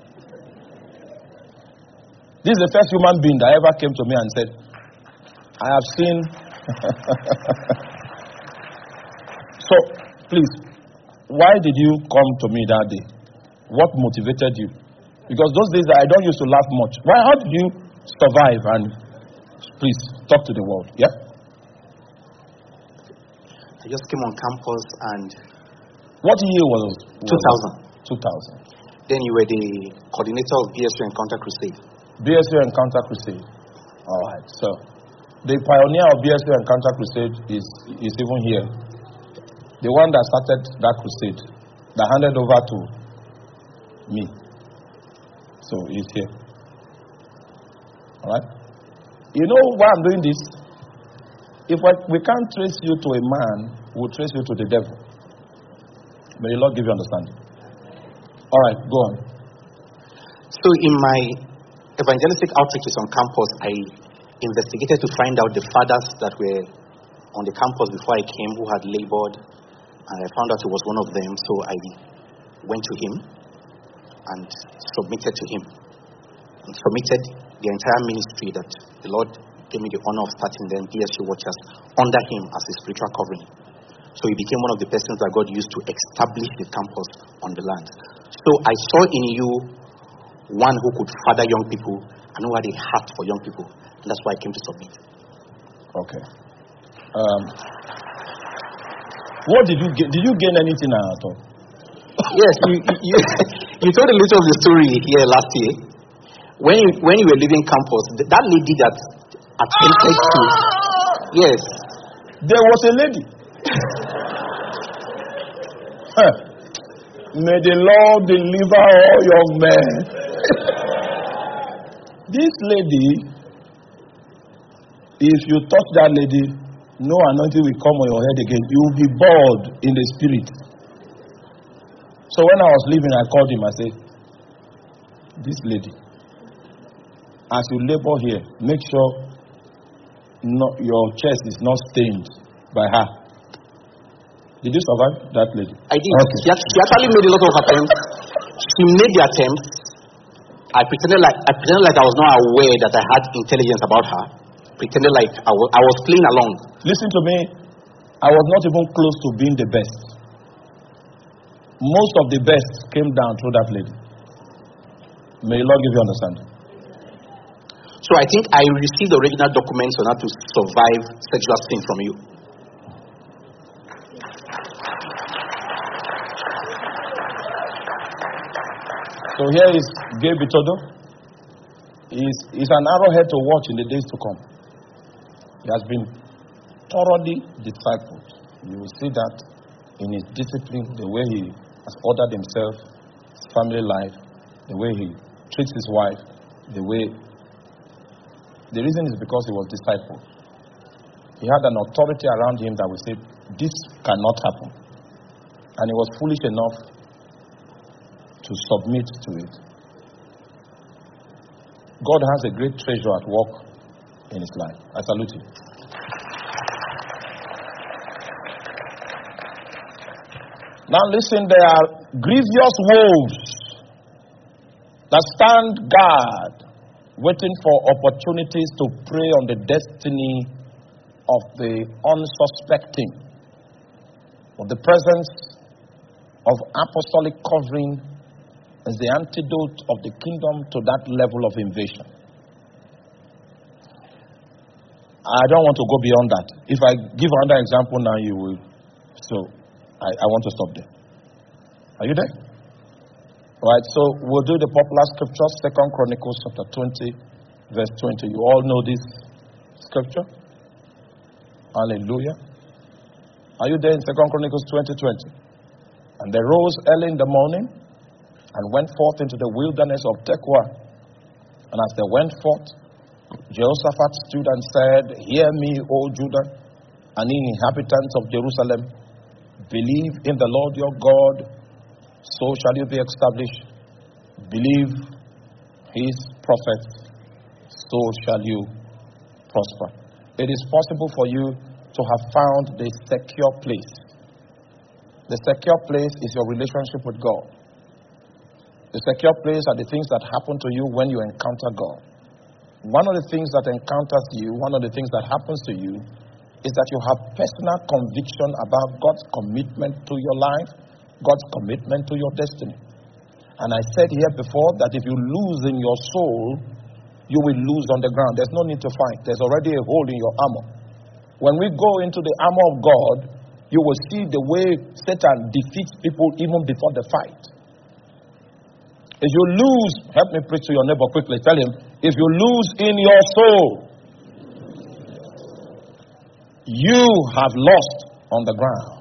This is the first human being that ever came to me and said, I have seen. So, please, why did you come to me that day? What motivated you? Because those days I don't used to laugh much. How did you survive? And please, talk to the world. Yeah? I just came on campus and... What year was 2000. 2000. Then you were the coordinator of BSU Encounter Crusade. BSU Encounter Crusade. All right. So, the pioneer of BSU Encounter Crusade is even here. The one that started that crusade, that handed over to me. So, he's here. All right. You know why I'm doing this? we can't trace you to a man, we'll trace you to the devil. May the Lord give you understanding. All right, go on. So in my evangelistic outreaches on campus, I investigated to find out the fathers that were on the campus before I came who had labored, and I found out he was one of them. So I went to him and submitted to him, and submitted the entire ministry that the Lord gave me the honor of starting then, BSU Watchers, under him as a spiritual covering. So he became one of the persons that God used to establish the campus on the land. So I saw in you one who could father young people and who had a heart for young people. And that's why I came to submit. Okay. What did you get? Did you gain anything at all? Yes, you told a little of the story here last year. When you were leaving campus, that lady that attempted to... Yes. There was a lady. May the Lord deliver all young men. This lady, if you touch that lady, no anointing will come on your head again. You will be bored in the spirit. So when I was leaving, I called him. I said, this lady, as you labor here, make sure your chest is not stained by her. Did you survive that lady? I did. Okay. She actually made a lot of attempts. She made the attempts. I pretended like I was not aware that I had intelligence about her. Pretended like I was playing along. Listen to me. I was not even close to being the best. Most of the best came down through that lady. May the Lord give you understanding. So I think I received the original documents on how to survive sexual sin from you. So here is Gabe Bitodo. He's an arrowhead to watch in the days to come. He has been thoroughly discipled. You will see that in his discipline, the way he has ordered himself, his family life, the way he treats his wife, the reason is because he was discipled. He had an authority around him that would say, this cannot happen. And he was foolish enough to submit to it. God has a great treasure at work in his life. I salute you. Now listen, there are grievous wolves that stand guard, waiting for opportunities to prey on the destiny of the unsuspecting, of the presence of apostolic covering as the antidote of the kingdom to that level of invasion. I don't want to go beyond that. If I give another example now, you will. So, I want to stop there. Are you there? Right, so we'll do the popular scripture, 2 Chronicles chapter 20, verse 20. You all know this scripture? Hallelujah. Are you there in 2 Chronicles 20:20? And they rose early in the morning and went forth into the wilderness of Tekoa. And as they went forth, Jehoshaphat stood and said, hear me, O Judah, and ye inhabitants of Jerusalem. Believe in the Lord your God, so shall you be established. Believe his prophets, so shall you prosper. It is possible for you to have found the secure place. The secure place is your relationship with God. The secure place are the things that happen to you when you encounter God. One of the things that encounters you, one of the things that happens to you, is that you have personal conviction about God's commitment to your life, God's commitment to your destiny. And I said here before that if you lose in your soul, you will lose on the ground. There's no need to fight. There's already a hole in your armor. When we go into the armor of God, you will see the way Satan defeats people even before the fight. If you lose, help me preach to your neighbor quickly. Tell him, if you lose in your soul, you have lost on the ground.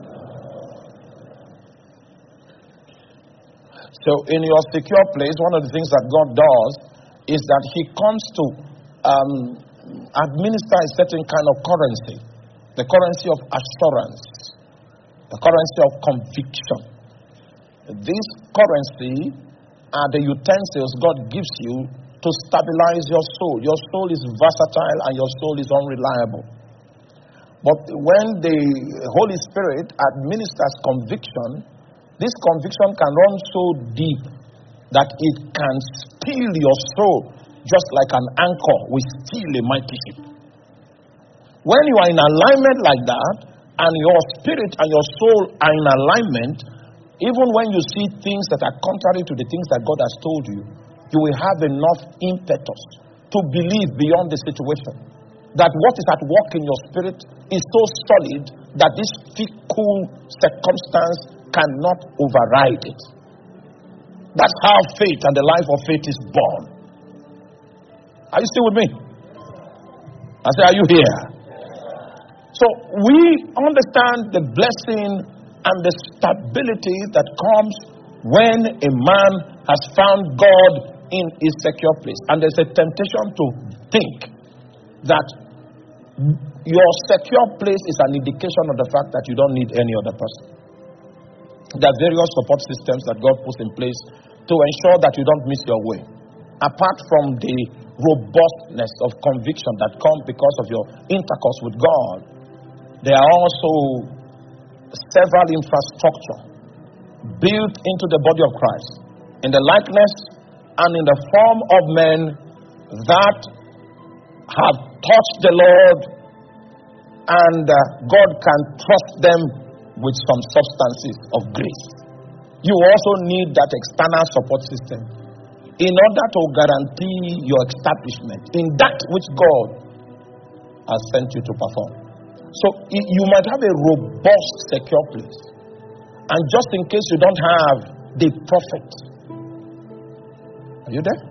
So in your secure place, one of the things that God does is that he comes to administer a certain kind of currency, the currency of assurance, the currency of conviction. This currency are the utensils God gives you to stabilize your soul. Your soul is versatile and your soul is unreliable. But when the Holy Spirit administers conviction, this conviction can run so deep that it can steal your soul, just like an anchor will steal a mighty ship. When you are in alignment like that, and your spirit and your soul are in alignment, even when you see things that are contrary to the things that God has told you, you will have enough impetus to believe beyond the situation. That what is at work in your spirit is so solid that this fickle circumstance cannot override it. That's how faith and the life of faith is born. Are you still with me? I say, are you here? So we understand the blessing and the stability that comes when a man has found God in his secure place. And there's a temptation to think that your secure place is an indication of the fact that you don't need any other person. There are various support systems that God puts in place to ensure that you don't miss your way. Apart from the robustness of conviction that comes because of your intercourse with God, there are also several infrastructure built into the body of Christ in the likeness and in the form of men that have touched the Lord, and God can trust them with some substances of grace. You also need that external support system in order to guarantee your establishment in that which God has sent you to perform. So you might have a robust, secure place. And just in case you don't have the prophet. Are you there?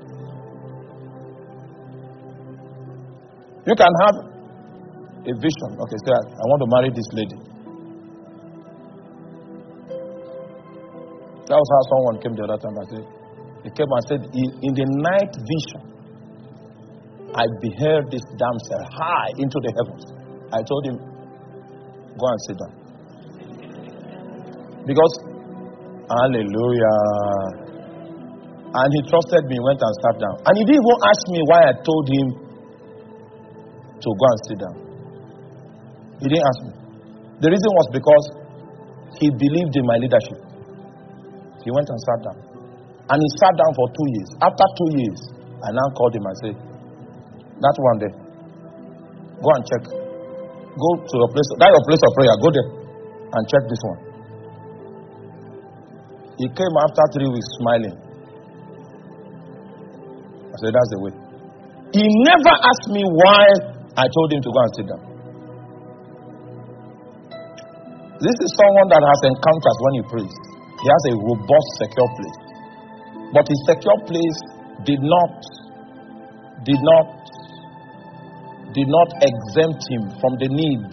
You can have a vision. Okay, say, I want to marry this lady. That was how someone came the other time. He came and said, in the night vision, I beheld this damsel high into the heavens. I told him, go and sit down. Because, hallelujah. And he trusted me, went and sat down. And he didn't even ask me why I told him to go and sit down. He didn't ask me. The reason was because he believed in my leadership. He went and sat down. And he sat down for 2 years. After 2 years, I now called him and said, that one there, go and check. Go to your place, that's your place of prayer. Go there and check this one. He came after 3 weeks smiling. I said, that's the way. He never asked me why I told him to go and sit down. This is someone that has encounters when he prays. He has a robust, secure place. But his secure place did not exempt him from the need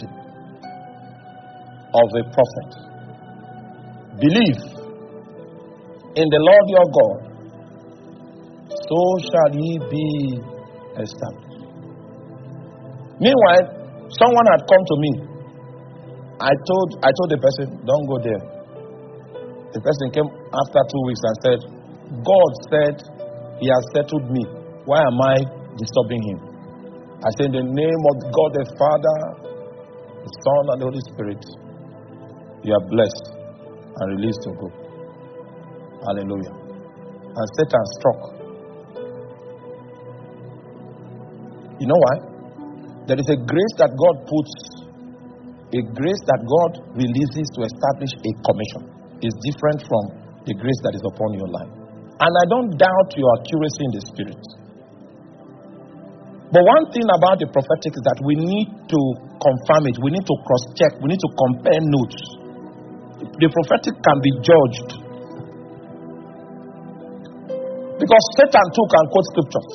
of a prophet. Believe in the Lord your God, so shall ye be established. Meanwhile, someone had come to me. I told the person, don't go there. The person came after 2 weeks and said, God said he has settled me. Why am I disturbing him? I said, in the name of God the Father, the Son, and the Holy Spirit, you are blessed and released to go. Hallelujah. And Satan struck. You know why? There is a grace that God puts, a grace that God releases to establish a commission. Is different from the grace that is upon your life. And I don't doubt your accuracy in the spirit. But one thing about the prophetic is that we need to confirm it. We need to cross-check. We need to compare notes. The prophetic can be judged. Because Satan too can quote scriptures.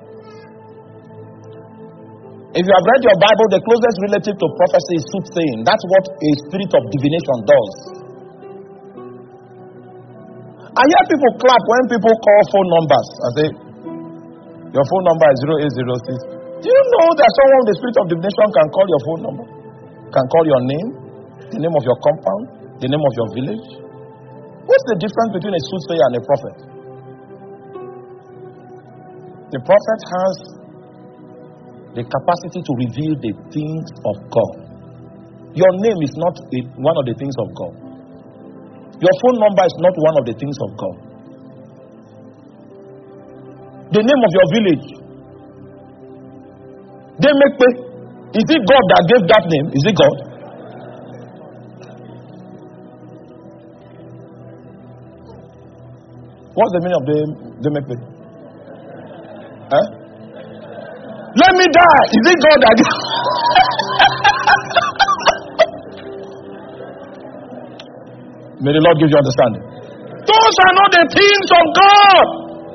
If you have read your Bible, the closest relative to prophecy is soothsaying. That's what a spirit of divination does. I hear people clap when people call phone numbers. I say, your phone number is 0806 Do you know that someone with the spirit of divination can call your phone number? Can call your name, the name of your compound, the name of your village? What's the difference between a soothsayer and a prophet? The prophet has the capacity to reveal the things of God. Your name is not one of the things of God. Your phone number is not one of the things of God. The name of your village. They make pay. Is it God that gave that name? Is it God? What's the meaning of they make pay? Huh? Let me die. Is it God that gave? May the Lord give you understanding. Those are not the things of God.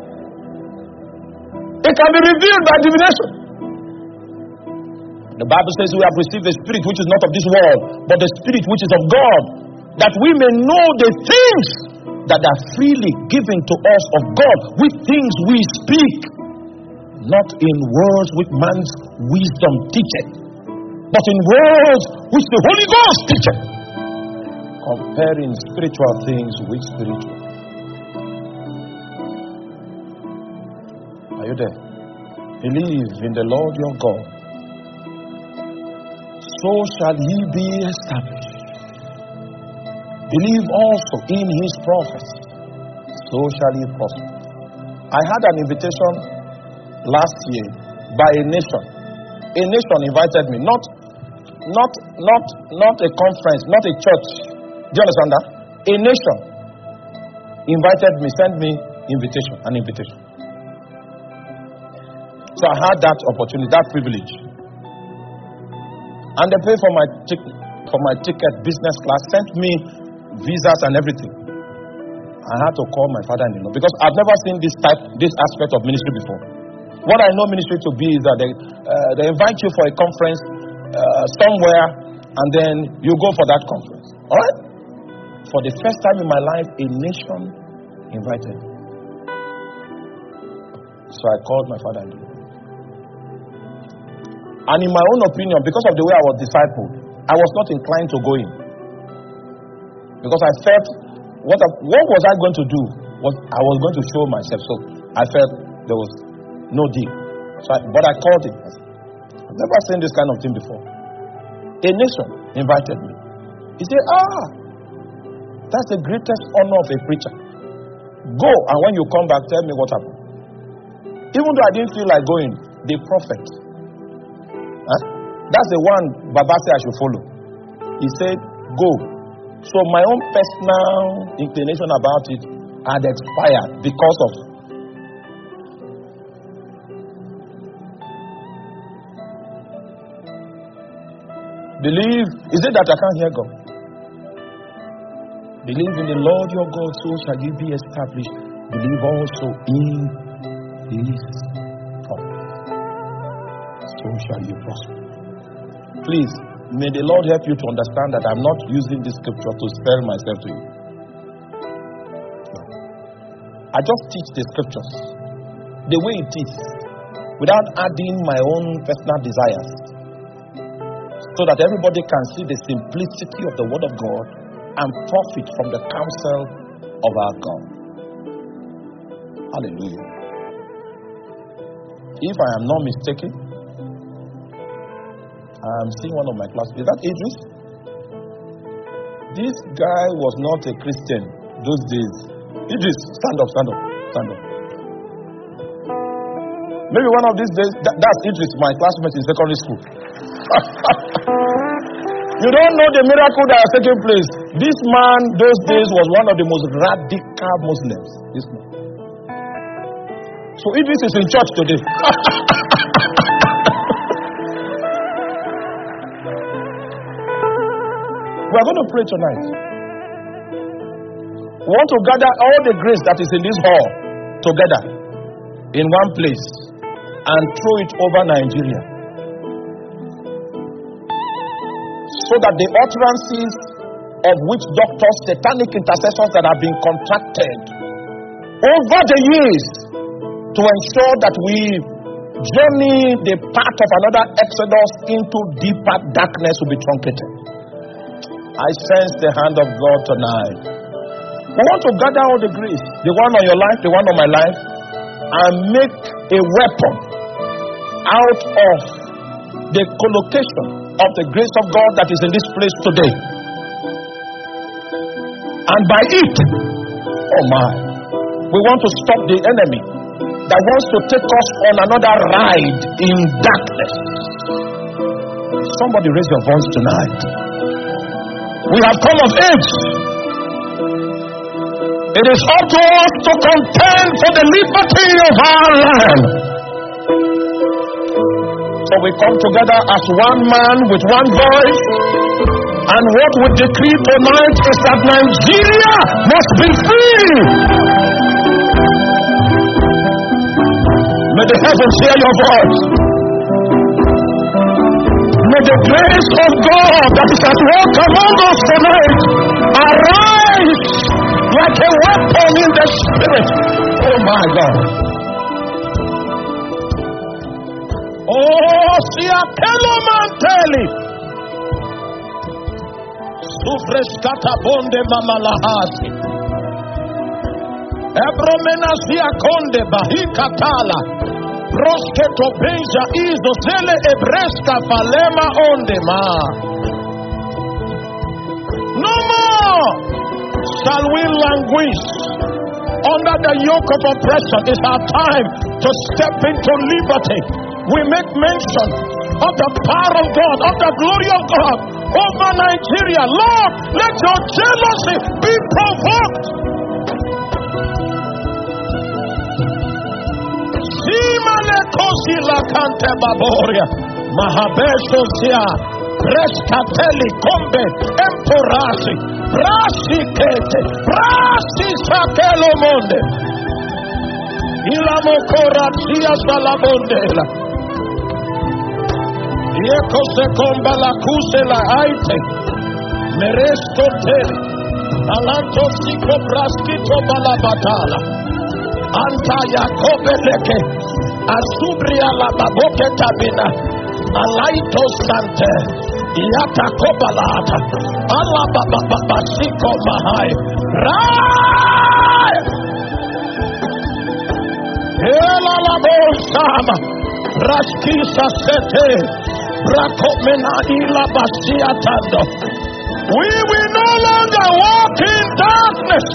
It can be revealed by divination. The Bible says we have received the Spirit which is not of this world, but the Spirit which is of God, that we may know the things that are freely given to us of God, with things we speak, not in words which man's wisdom teacheth, but in words which the Holy Ghost teacheth. Comparing spiritual things with spiritual. Are you there? Believe in the Lord your God, so shall he be established. Believe also in his prophets, so shall he prosper. I had an invitation last year by a nation. A nation invited me, not a conference, not a church. Do you understand that? A nation invited me, sent me an invitation. So I had that opportunity, that privilege. And they paid for my ticket, business class, sent me visas and everything. I had to call my father-in-law because I've never seen this aspect of ministry before. What I know ministry to be is that they invite you for a conference somewhere, and then you go for that conference. All right? For the first time in my life, a nation invited me. So I called my father-in-law. And in my own opinion, because of the way I was discipled, I was not inclined to go in. Because I felt, what was I going to do? I was going to show myself. So I felt there was no deal. But I called him. I said, I've never seen this kind of thing before. A nation invited me. He said, that's the greatest honor of a preacher. Go, and when you come back, tell me what happened. Even though I didn't feel like going, the prophet, that's the one Baba said I should follow. He said, go. So my own personal inclination about it had expired because of. Believe, is it that I can't hear God? Believe in the Lord your God, so shall you be established. Believe also in his prophets, so shall you prosper. Please, may the Lord help you to understand that I'm not using this scripture to sell myself to you. No. I just teach the scriptures the way it is, without adding my own personal desires, so that everybody can see the simplicity of the word of God and profit from the counsel of our God. Hallelujah. If I am not mistaken, I am seeing one of my classmates. Is that Idris? This guy was not a Christian those days. Idris, stand up. Maybe one of these days, that's Idris, my classmate in secondary school. You don't know the miracle that has taken place. This man, those days, was one of the most radical Muslims. This man. So Idris is in church today. We are going to pray tonight. We want to gather all the grace that is in this hall together in one place and throw it over Nigeria, so that the utterances of which doctors, satanic intercessors that have been contracted over the years to ensure that we journey, the path of another exodus into deeper darkness will be truncated. I sense the hand of God tonight. We want to gather all the grace, the one on your life, the one on my life, and make a weapon out of the collocation of the grace of God that is in this place today. And by it, oh my, we want to stop the enemy that wants to take us on another ride in darkness. Somebody raise your voice tonight. We have come of age. It is up to us to contend for the liberty of our land. So we come together as one man with one voice. And what we decree tonight is that Nigeria must be free. May the heavens hear your voice. May the grace of God that is at work among us tonight arise like a weapon in the spirit. Oh my God. Oh, Siakelo Manteli. Sufreskata bonde mamalahasi. Ebromena Siakonde Bahikatala. Prosketo Benja Izo Zele Ebreska Falema Ondema. No more shall we languish under the yoke of oppression. It's our time to step into liberty. We make mention of the power of God, of the glory of God over Nigeria. Lord, let your jealousy be provoked. Simale kosi la kante baboria. Mahabesho sia. Preskateli kombe. Emporasi. Brasi kete. Brasi sakelo monde. Ilamo koratia salabondela. Yeko se komba la kuse la aite. Meresto teli. Alanto siko braskito balabatala. Anta Yakobe leke. Asubria la baboke tabina. Alaito sante. Yata kobalata. Allah baba siko mahai. Rai. Ela la bosama. Raskisa sete. Brakomena ila basia tando. We will no longer walk in darkness.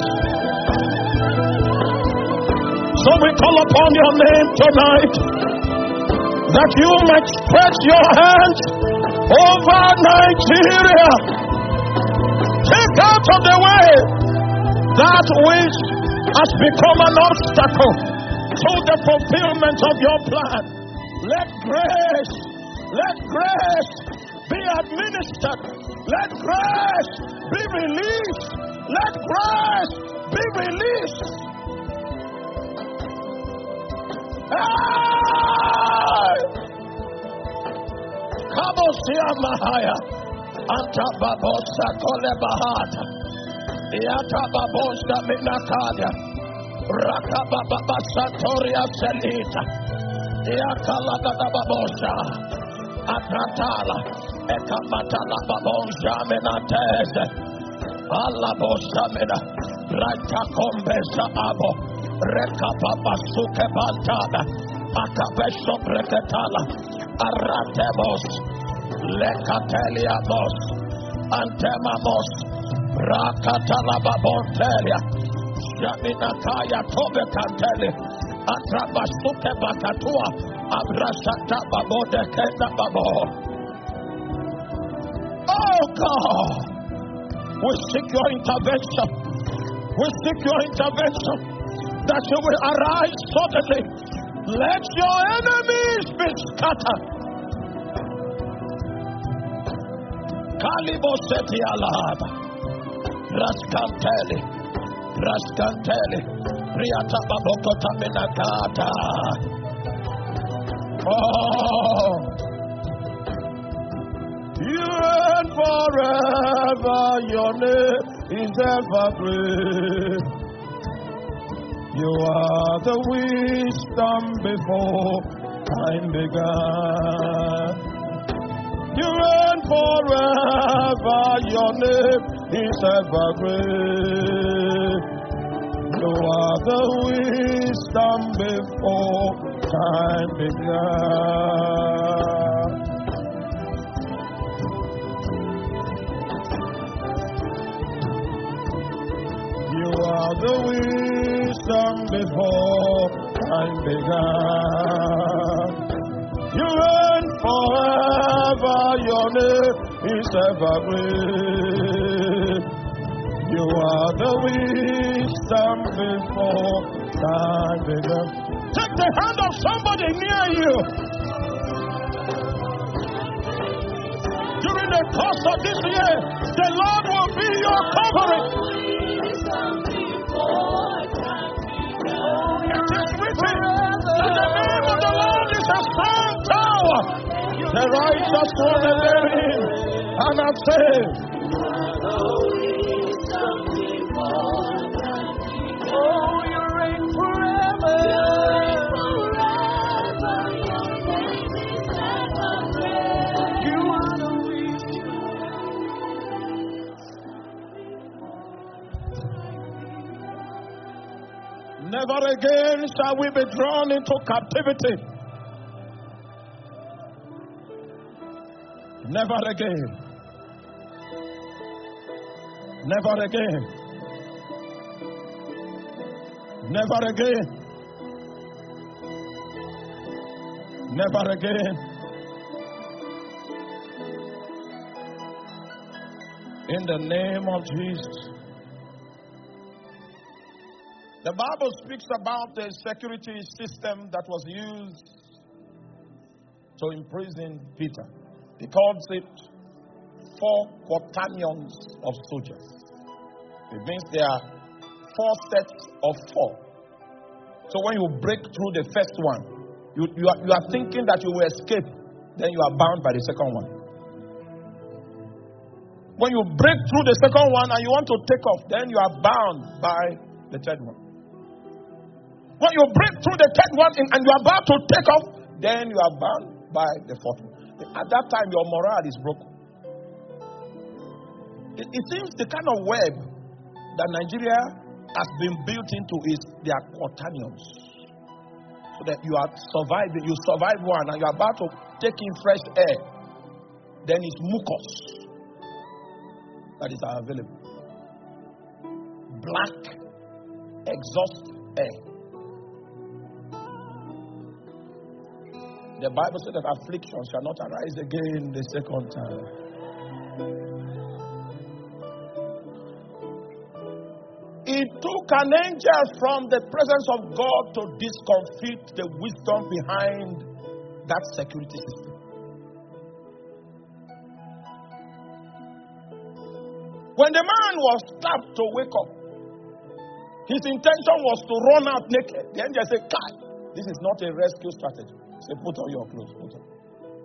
So we call upon your name tonight, that you might stretch your hands over Nigeria. Take out of the way that which has become an obstacle to the fulfillment of your plan. Let grace be administered. Let grace be released. Let grace be released. Kabosia Mahaya Anta Babosa Kole Bahata Yata Babosa Minakada Rakababa Santoria Selita Yakala Babosa Atratala Ekamatala Babosa Minatese Alabosa Mina Rata Combesa Abo Rekapapa Suke Bantada Akabeso Breketala Aratemos Lekateliamos Antemamos Rakatala Babontelia Shaminakaya Tobe Canteli Atrabasuke Bakatua Abrasata Babode Kenda Babo. Oh God, we seek your intervention. We seek your intervention. That you will arise suddenly. Let your enemies be scattered. Kaliboseti alaba. Raskanteli. Riata babokota minakata. Oh. You and forever your name is ever great. You are the wisdom before time began. You reign forever, your name is ever great. You are the wisdom before time began. You are the wisdom before time began. You reign forever, your name is ever great. You are the wisdom before time began. Take the hand of somebody near you. During the course of this year, the Lord will be your covering. It is written that the name of the Lord is a strong tower. The righteous run therein and are saved. Oh, you reign forever. You are the wisdom. Never again shall we be drawn into captivity. Never again. Never again. Never again. Never again. In the name of Jesus. The Bible speaks about the security system that was used to imprison Peter. He calls it 4 quaternions of soldiers. It means there are 4 sets of 4. So when you break through the first one, you are thinking that you will escape, then you are bound by the second one. When you break through the second one and you want to take off, then you are bound by the third one. When you break through the third one and you are about to take off, then you are bound by the fourth one. At that time, your morale is broken. It seems the kind of web that Nigeria has been built into is their quaternions. So that you are surviving, you survive one and you are about to take in fresh air. Then it's mucus that is available. Black exhaust air. The Bible said that affliction shall not arise again the second time. It took an angel from the presence of God to discomfit the wisdom behind that security system. When the man was tapped to wake up, his intention was to run out naked. The angel said, "Kai, this is not a rescue strategy." He said, "Put on your clothes, put on."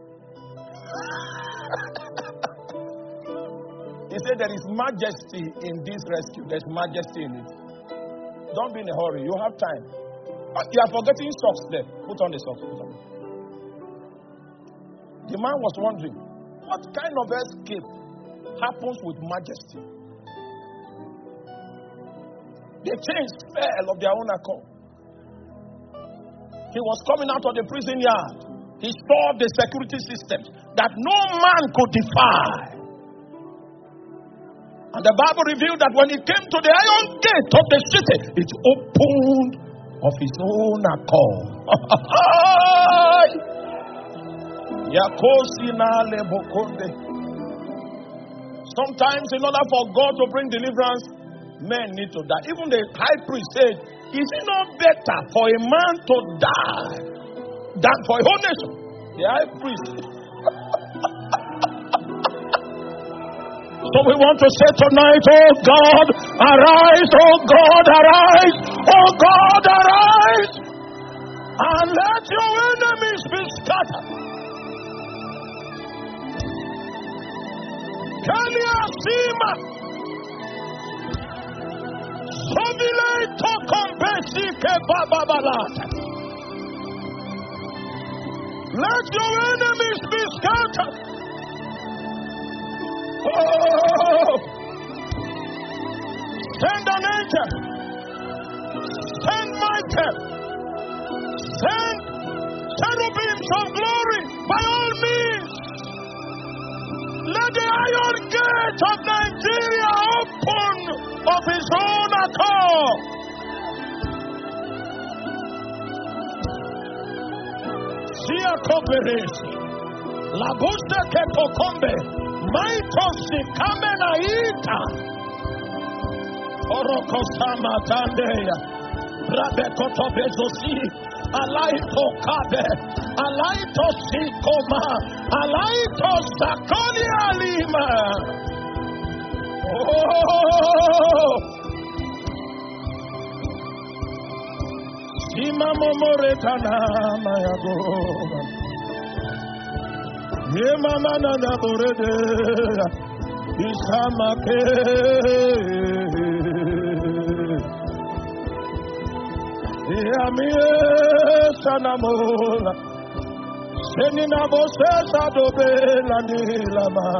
He said, "There is majesty in this rescue. There's majesty in it. Don't be in a hurry. You have time. You are forgetting socks there. Put on the socks. Put on. The man was wondering, what kind of escape happens with majesty? The chains fell of their own accord. He was coming out of the prison yard. He saw the security systems that no man could defy. And the Bible revealed that when he came to the iron gate of the city, it opened of his own accord. Sometimes in order for God to bring deliverance, men need to die. Even the high priest said, is it not better for a man to die than for a whole nation? The high priest. So we want to say tonight, oh God, arise, oh God, arise, oh God, arise, and let your enemies be scattered. Kalia Sima Sobile to compesi ke bababalata. Let your enemies be scattered. Oh, send an angel. Send Michael. Send cherubims of glory by all means. Let the iron gate of Nigeria open of his own accord. Sia cooperate. La busta que tocombe. Maitosi kamenaita. Orokosama tandeya. Rabekoto bezosi. Alaito kabe. Alaito sikoma. Alaito sakoni alima. Oh. Sima momoretana mayago. Ye mama na na borede. Isamake. Yamie sanamola. Senina bose sadobe la nilama.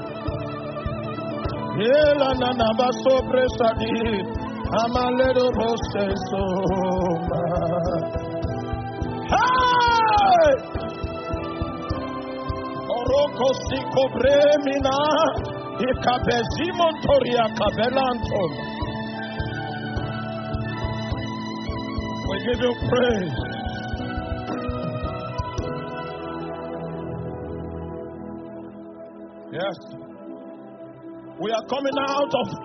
Yela na na baso presadi. Amaledo bose soma. Hey! Oroko siko bremina. Ikabezimon toria kabelanton. We give you praise. Yes. We are coming out of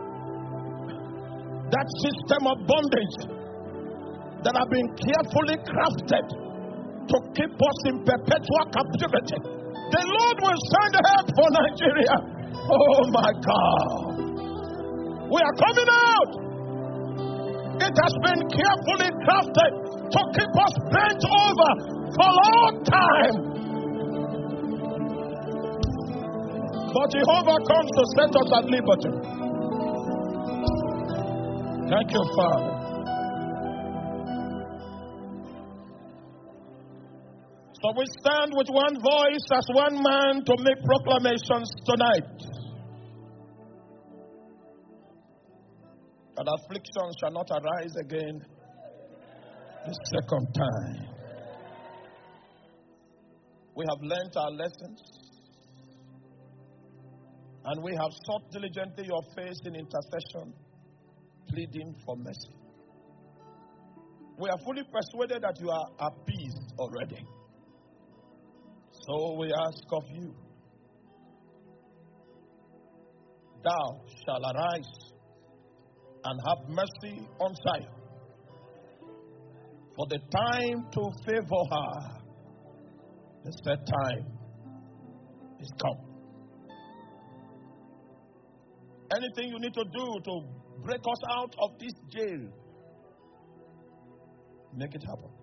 that system of bondage that have been carefully crafted to keep us in perpetual captivity. The Lord will send help for Nigeria. Oh my God. We are coming out. It has been carefully crafted to keep us bent over for a long time. But Jehovah comes to set us at liberty. Thank you, Father. So we stand with one voice as one man to make proclamations tonight. That affliction shall not arise again the second time. We have learnt our lessons, and we have sought diligently your face in intercession, pleading for mercy. We are fully persuaded that you are appeased already. So we ask of you, thou shalt arise and have mercy on Zion. For the time to favor her, the set time is come. Anything you need to do to break us out of this jail, make it happen.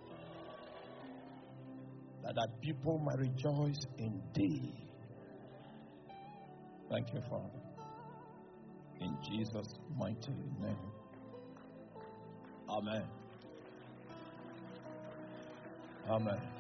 That people might rejoice in thee. Thank you, Father. In Jesus' mighty name. Amen. Amen.